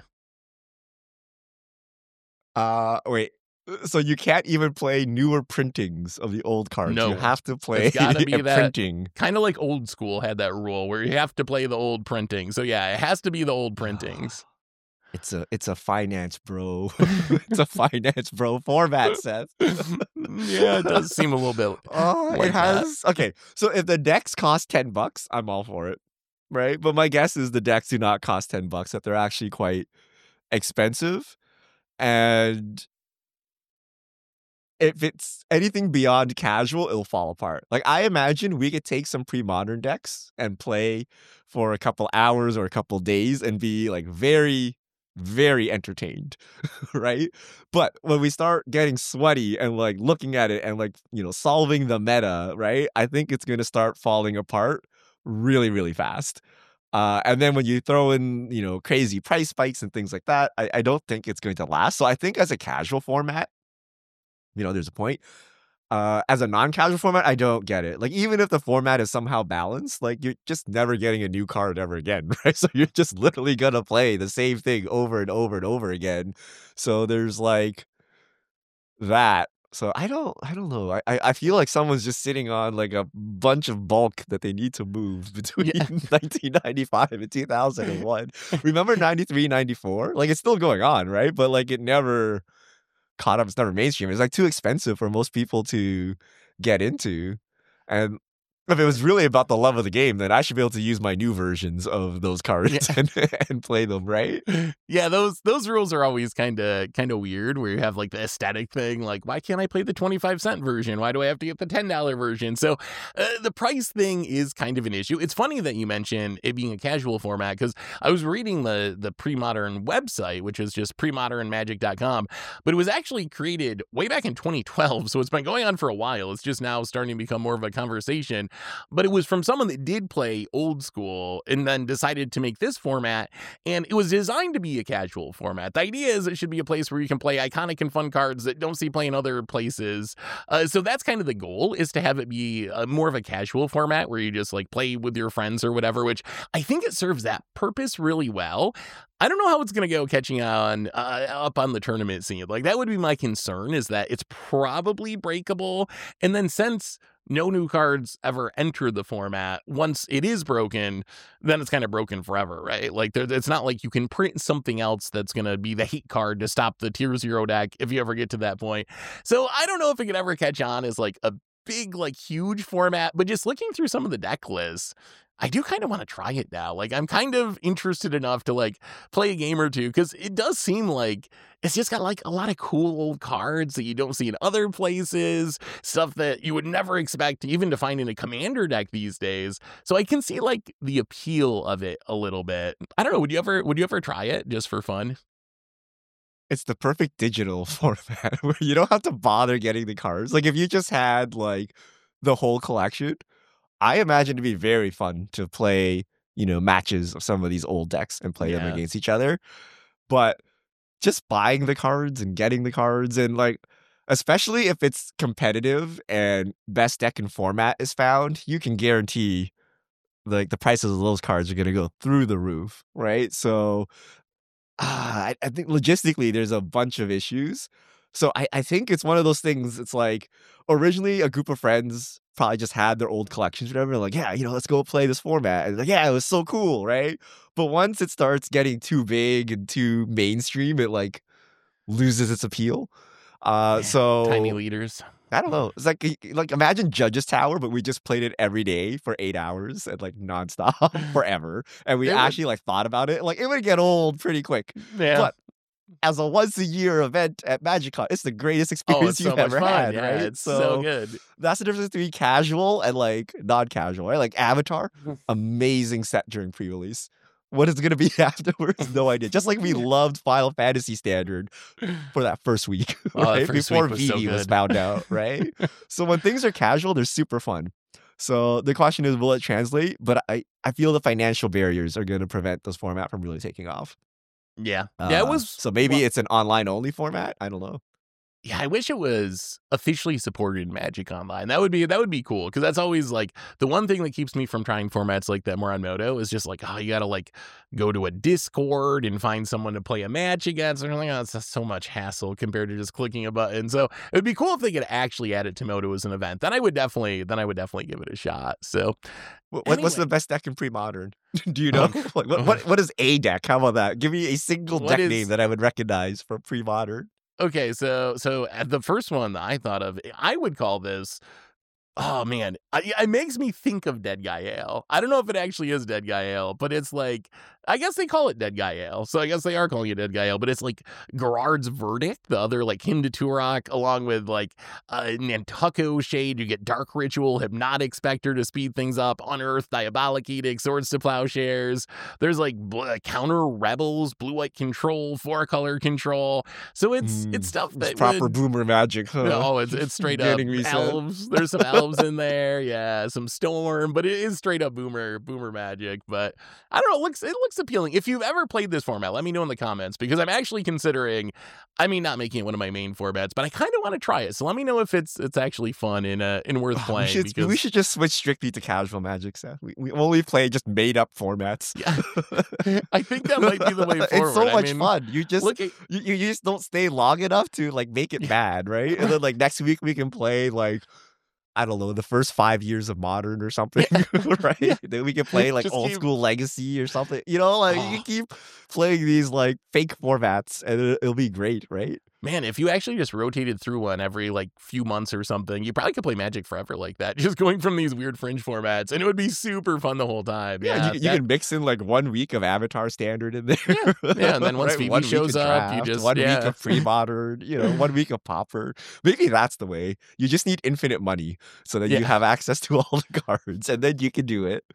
Wait. So you can't even play newer printings of the old cards. No. You have to play It's gotta be a that printing. kind of like Old School had that rule where you have to play the old printing. So yeah, it has to be the old printings. It's a finance bro. It's a finance bro format, Seth. Yeah, it does seem a little bit Oh, it like that. has. Okay, so if the decks cost $10, I'm all for it, right? But my guess is the decks do not cost $10. That they're actually quite expensive, and if it's anything beyond casual, it'll fall apart. Like, I imagine we could take some pre-modern decks and play for a couple hours or a couple days and be like very, very entertained, right? But when we start getting sweaty and like looking at it and like, solving the meta, right? I think it's going to start falling apart really, really fast. And then when you throw in, crazy price spikes and things like that, I don't think it's going to last. So I think as a casual format, there's a point. As a non-casual format, I don't get it. Like, even if the format is somehow balanced, like, you're just never getting a new card ever again, right? So you're just literally gonna play the same thing over and over and over again. So there's like that. So I don't know. I feel like someone's just sitting on like a bunch of bulk that they need to move between Yeah. 1995 and 2001. Remember 93, 94? Like, it's still going on, right? But like it never caught up. It's never mainstream. It's like too expensive for most people to get into. And if it was really about the love of the game, then I should be able to use my new versions of those cards Yeah. and play them, right? Yeah, those rules are always kind of weird, where you have like the aesthetic thing, like why can't I play the 25-cent version? Why do I have to get the $10 version? So the price thing is kind of an issue. It's funny that you mentioned it being a casual format, because I was reading the Pre-Modern website, which is just premodernmagic.com, but it was actually created way back in 2012, so it's been going on for a while. It's just now starting to become more of a conversation. But it was from someone that did play old school and then decided to make this format, and it was designed to be a casual format. The idea is it should be a place where you can play iconic and fun cards that don't see play in other places. So that's kind of the goal, is to have it be more of a casual format where you just like play with your friends or whatever, which I think it serves that purpose really well. I don't know how it's going to go catching on up on the tournament scene. Like, that would be my concern, is that it's probably breakable. And then since no new cards ever enter the format, once it is broken, then it's kind of broken forever, right? Like, it's not like you can print something else that's going to be the hate card to stop the tier 0 deck if you ever get to that point. So I don't know if it could ever catch on as like a big, like huge format, but just looking through some of the deck lists, I do kind of want to try it now. Like, I'm kind of interested enough to like play a game or two, because it does seem like it's just got like a lot of cool old cards that you don't see in other places, stuff that you would never expect even to find in a commander deck these days. So I can see like the appeal of it a little bit. I don't know. Would you ever try it just for fun? It's the perfect digital format where you don't have to bother getting the cards. Like, if you just had like the whole collection, I imagine it'd be very fun to play, matches of some of these old decks and play them Yeah. against each other. But just buying the cards and getting the cards, and like, especially if it's competitive and best deck and format is found, you can guarantee like the prices of those cards are going to go through the roof, right? So I think logistically there's a bunch of issues. So I think it's one of those things. It's like, originally a group of friends probably just had their old collections or whatever. And like, yeah, let's go play this format. And like, yeah, it was so cool, right? But once it starts getting too big and too mainstream, it like loses its appeal. Yeah. Tiny So leaders. I don't know. It's like imagine Judge's Tower, but we just played it every day for 8 hours and like nonstop forever. And we It would. actually like thought about it. Like, it would get old pretty quick. Yeah. But as a once a year event at MagicCon, it's the greatest Oh, experience it's so you've much ever fun. had, Yeah, right? it's so So good. that's the difference between casual and like non-casual, right? Like Avatar, amazing set during pre-release. What it's gonna be afterwards, no idea. Just like we loved Final Fantasy Standard for that first week, Oh, that right? first Before week was so Vivi was good. found out, right? So when things are casual, they're super fun. So the question is, will it translate? But I feel the financial barriers are going to prevent this format from really taking off. Yeah. Yeah, it was So maybe well, it's an online only format. I don't know. Yeah, I wish it was officially supported in Magic Online. That would be cool because that's always like the one thing that keeps me from trying formats like that more on Moto is just like, oh, you gotta like go to a Discord and find someone to play a match against. And I'm like, oh, it's just so much hassle compared to just clicking a button. So it would be cool if they could actually add it to Moto as an event. Then I would definitely give it a shot. So What's anyway, the best deck in pre-modern? Do you know? Like, what is a deck? How about that? Give me a single what deck name is that I would recognize for pre-modern. okay? So the first one that I thought of, I would call this. Oh man, it makes me think of Dead Guy Ale. I don't know if it actually is Dead Guy Ale, but it's like I guess they call it Dead Guy Ale, so I guess they are calling it Dead Guy Ale. But it's like Gerard's Verdict, the other like Hymn to Turok, along with like Nantucko Shade. You get Dark Ritual, Hypnotic Spectre to speed things up, Unearth, Diabolic Edict, Swords to Plowshares. There's like Counter Rebels, Blue White Control, 4-color control. So it's stuff It's that proper would. boomer magic, huh? Oh, it's straight up Getting reset. elves. There's some elves in there, yeah, some storm, but it is straight up boomer magic. But I don't know, it looks appealing. If you've ever played this format, let me know in the comments because I'm actually considering. I mean, not making it one of my main formats, but I kind of want to try it. So let me know if it's actually fun and worth playing. We should just switch strictly to casual Magic, Seth. We only play just made up formats. Yeah, I think that might be the way forward. It's so much fun. You just look at, you just don't stay long enough to like make it bad, right? And then like next week we can play like I don't know, the first 5 years of Modern or something, right? Yeah. Then we can play like Just old keep- school Legacy or something. You know, like you Oh. can keep playing these like fake formats and it'll be great, right? Man, if you actually just rotated through one every like few months or something, you probably could play Magic forever like that. Just going from these weird fringe formats, and it would be super fun the whole time. Yeah, you can mix in like 1 week of Avatar Standard in there. Yeah, and then once right? Phoebe 1 week shows of up, you Draft, just 1 week of pre-modern, 1 week of Pauper. Maybe that's the way. You just need infinite money so that you have access to all the cards, and then you can do it.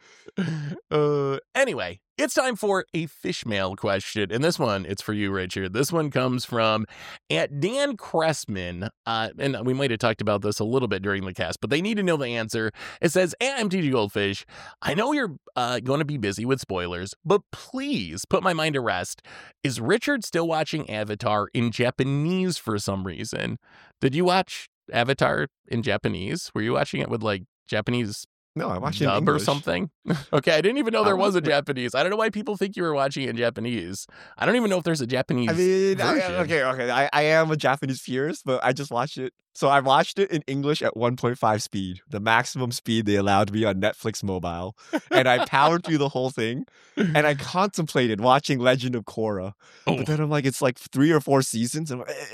Anyway, it's time for a fish mail question. And this one, it's for you, Richard. This one comes from at Dan Cressman. And we might have talked about this a little bit during the cast, but they need to know the answer. It says, at MTG Goldfish, I know you're going to be busy with spoilers, but please put my mind to rest. Is Richard still watching Avatar in Japanese for some reason? Did you watch Avatar in Japanese? Were you watching it with like Japanese No, I watched it in dub or English. something? Okay, I didn't even know there was a watched it- Japanese. I don't know why people think you were watching it in Japanese. I don't even know if there's a Japanese I mean, version. okay. I am a Japanese purist, but I just watched it. So I watched it in English at 1.5 speed, the maximum speed they allowed me on Netflix mobile. And I powered through the whole thing. And I contemplated watching Legend of Korra. Oh. But then I'm like, it's like 3 or 4 seasons.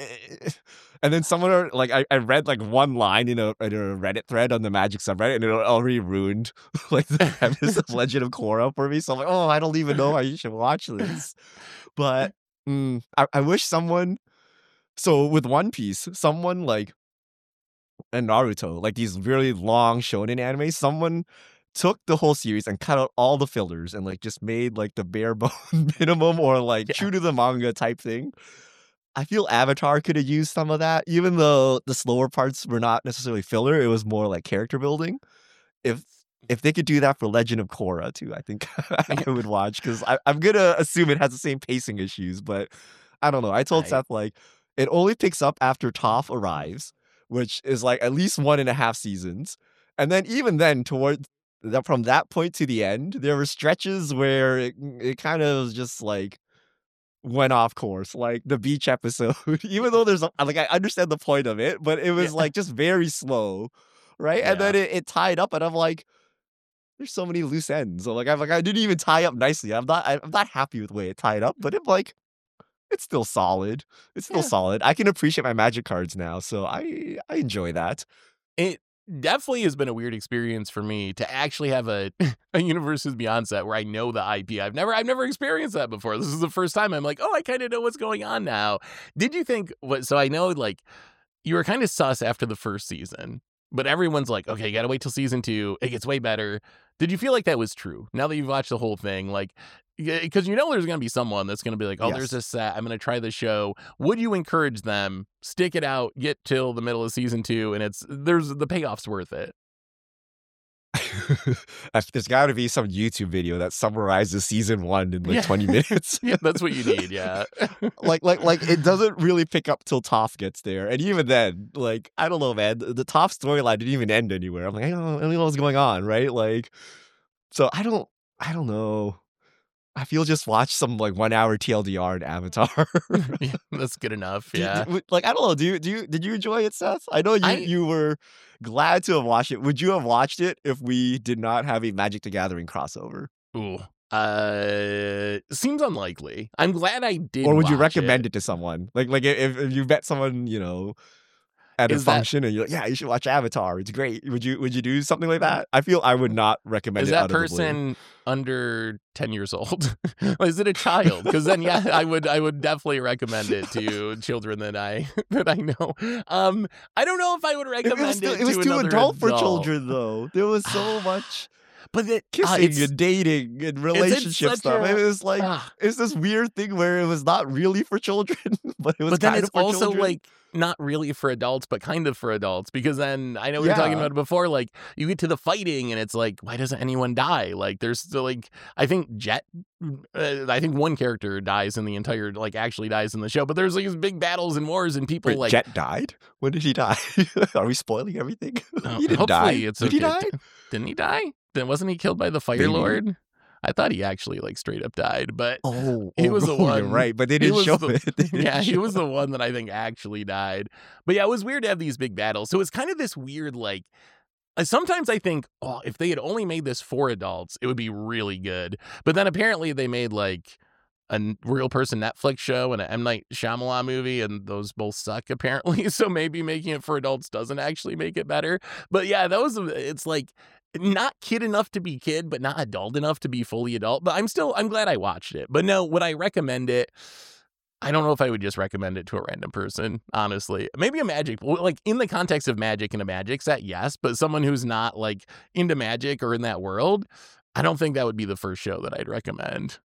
And then someone, like, I read like one line in a Reddit thread on the Magic subreddit, and it already ruined like the premise of Legend of Korra for me. So I'm like, oh, I don't even know how you should watch this. But I wish someone. So with One Piece, someone like and Naruto, like these really long shonen anime, someone took the whole series and cut out all the fillers and like just made like the bare bone minimum or like true to the manga type thing. I feel Avatar could have used some of that, even though the slower parts were not necessarily filler. It was more like character building. If they could do that for Legend of Korra too, I think I would watch because I'm gonna assume it has the same pacing issues, but I don't know. I told Right. Seth like it only picks up after Toph arrives, which is like at least 1.5 seasons, and then even then from that point to the end, there were stretches where it kind of just like went off course, like the beach episode. Even though there's like I understand the point of it, but it was like just very slow, right? And then it tied up, and I'm like, there's so many loose ends. So like I didn't even tie up nicely. I'm not happy with the way it tied up, but it's still solid. It's still solid. I can appreciate my Magic cards now, so I enjoy that. It definitely has been a weird experience for me to actually have a Universes Beyond set where I know the IP. I've never experienced that before. This is the first time I'm like, oh, I kind of know what's going on now. Did you think so I know like you were kind of sus after the first season, but everyone's like, okay, you gotta wait till season 2. It gets way better. Did you feel like that was true? Now that you've watched the whole thing, like, because you know there's going to be someone that's going to be like, oh, there's this set. I'm going to try the show. Would you encourage them, stick it out, get till the middle of season 2, and the payoff's worth it? There's got to be some YouTube video that summarizes season 1 in like Yeah. 20 minutes. Yeah, that's what you need. Yeah. like it doesn't really pick up till Toph gets there, and even then, like, I don't know, man. The Toph storyline didn't even end anywhere. I'm like, I don't know what's going on, right? Like, so I don't know. I feel just watch some like 1 hour TLDR in Avatar. Yeah, that's good enough. Do you- Yeah. like, I don't know. Did you enjoy it, Seth? I know I- you were glad to have watched it. Would you have watched it if we did not have a Magic the Gathering crossover? Ooh. Seems unlikely. I'm glad I did. Or would you watch recommend it to someone? Like if you met someone, you know, at a Is that- function and you're like, yeah, you should watch Avatar. It's great. Would you do something like that? I feel I would not recommend Is it. that out of the blue. person under 10 years old? Is it a child? Because then, yeah, I would definitely recommend it to children that I know. I don't know if I would recommend It was to too another adult for adult. children, though. There was so much But kissing and dating and relationship such stuff. a- It was like it's this weird thing where it was not really for children, but it was but then kind it's of for also children. like not really for adults, but kind of for adults. Because then I know we were talking Yeah. about it before. Like you get to the fighting, and it's like, why doesn't anyone die? Like there's still like I think Jet. I think one character dies in the entire actually dies in the show. But there's like these big battles and wars, and people Wait, like Jet died? When did he die? Are we spoiling everything? He didn't hopefully die. it's Did okay. he die? Didn't he die? Then wasn't he killed by the Fire Maybe. Lord? I thought he actually straight up died, but Oh, He was the You're one- right, but they he didn't was show the- it. They didn't yeah, he show was it. the one that I think actually died. But yeah, it was weird to have these big battles. So it's kind of this weird sometimes I think, oh, if they had only made this for adults, it would be really good. But then apparently they made a real person Netflix show and an M. Night Shyamalan movie, and those both suck apparently. So maybe making it for adults doesn't actually make it better. But yeah, it's like not kid enough to be kid, but not adult enough to be fully adult. But I'm glad I watched it. But no, would I recommend it? I don't know if I would just recommend it to a random person, honestly. Maybe a Magic, in the context of Magic and a Magic set, yes. But someone who's not into Magic or in that world, I don't think that would be the first show that I'd recommend.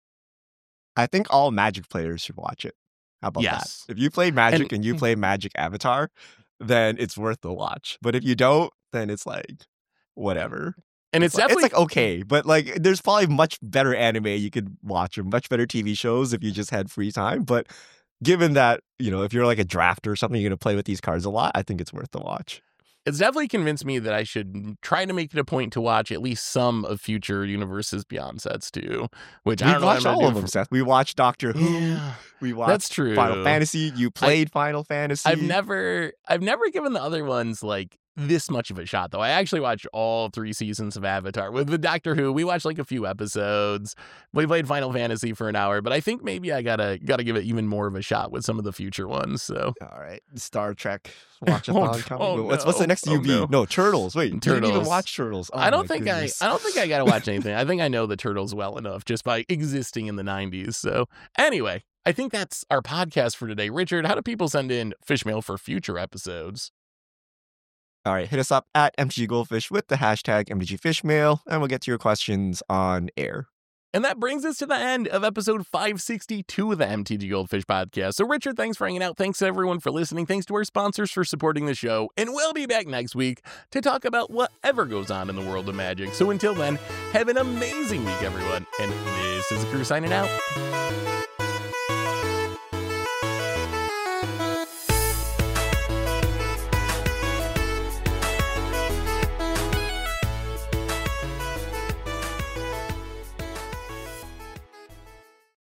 I think all Magic players should watch it. How about Yes. that? If you play Magic and you play Magic Avatar, then it's worth the watch. But if you don't, then it's like whatever. And it's Like, definitely it's okay, but there's probably much better anime you could watch or much better TV shows if you just had free time. But given that, if you're like a drafter or something, you're gonna play with these cards a lot, I think it's worth the watch. It's definitely convinced me that I should try to make it a point to watch at least some of future Universes Beyond sets too. Which I We don't know. what watched I'm gonna all do of them, for- Seth. We watched Doctor Who. Yeah, We watched that's true. Final Fantasy. You played Final Fantasy. I've never given the other ones this much of a shot though. I actually watched all 3 seasons of Avatar. With Doctor Who, we watched a few episodes. We played Final Fantasy for an hour, but I think maybe I gotta give it even more of a shot with some of the future ones. So All right, Star Trek watch-a-thon coming. oh, What's the no. next Oh, UB? no. No, Turtles. Wait, you didn't even Turtles. watch Turtles. Oh, I don't my think goodness. I don't think I gotta watch anything. I think I know the Turtles well enough just by existing in the 90s. So anyway, I think that's our podcast for today. Richard, how do people send in fish mail for future episodes? All right, hit us up at MTG Goldfish with the hashtag MTGFishmail, and we'll get to your questions on air. And that brings us to the end of episode 562 of the MTG Goldfish podcast. So, Richard, thanks for hanging out. Thanks to everyone for listening. Thanks to our sponsors for supporting the show. And we'll be back next week to talk about whatever goes on in the world of Magic. So, until then, have an amazing week, everyone. And this is the crew signing out.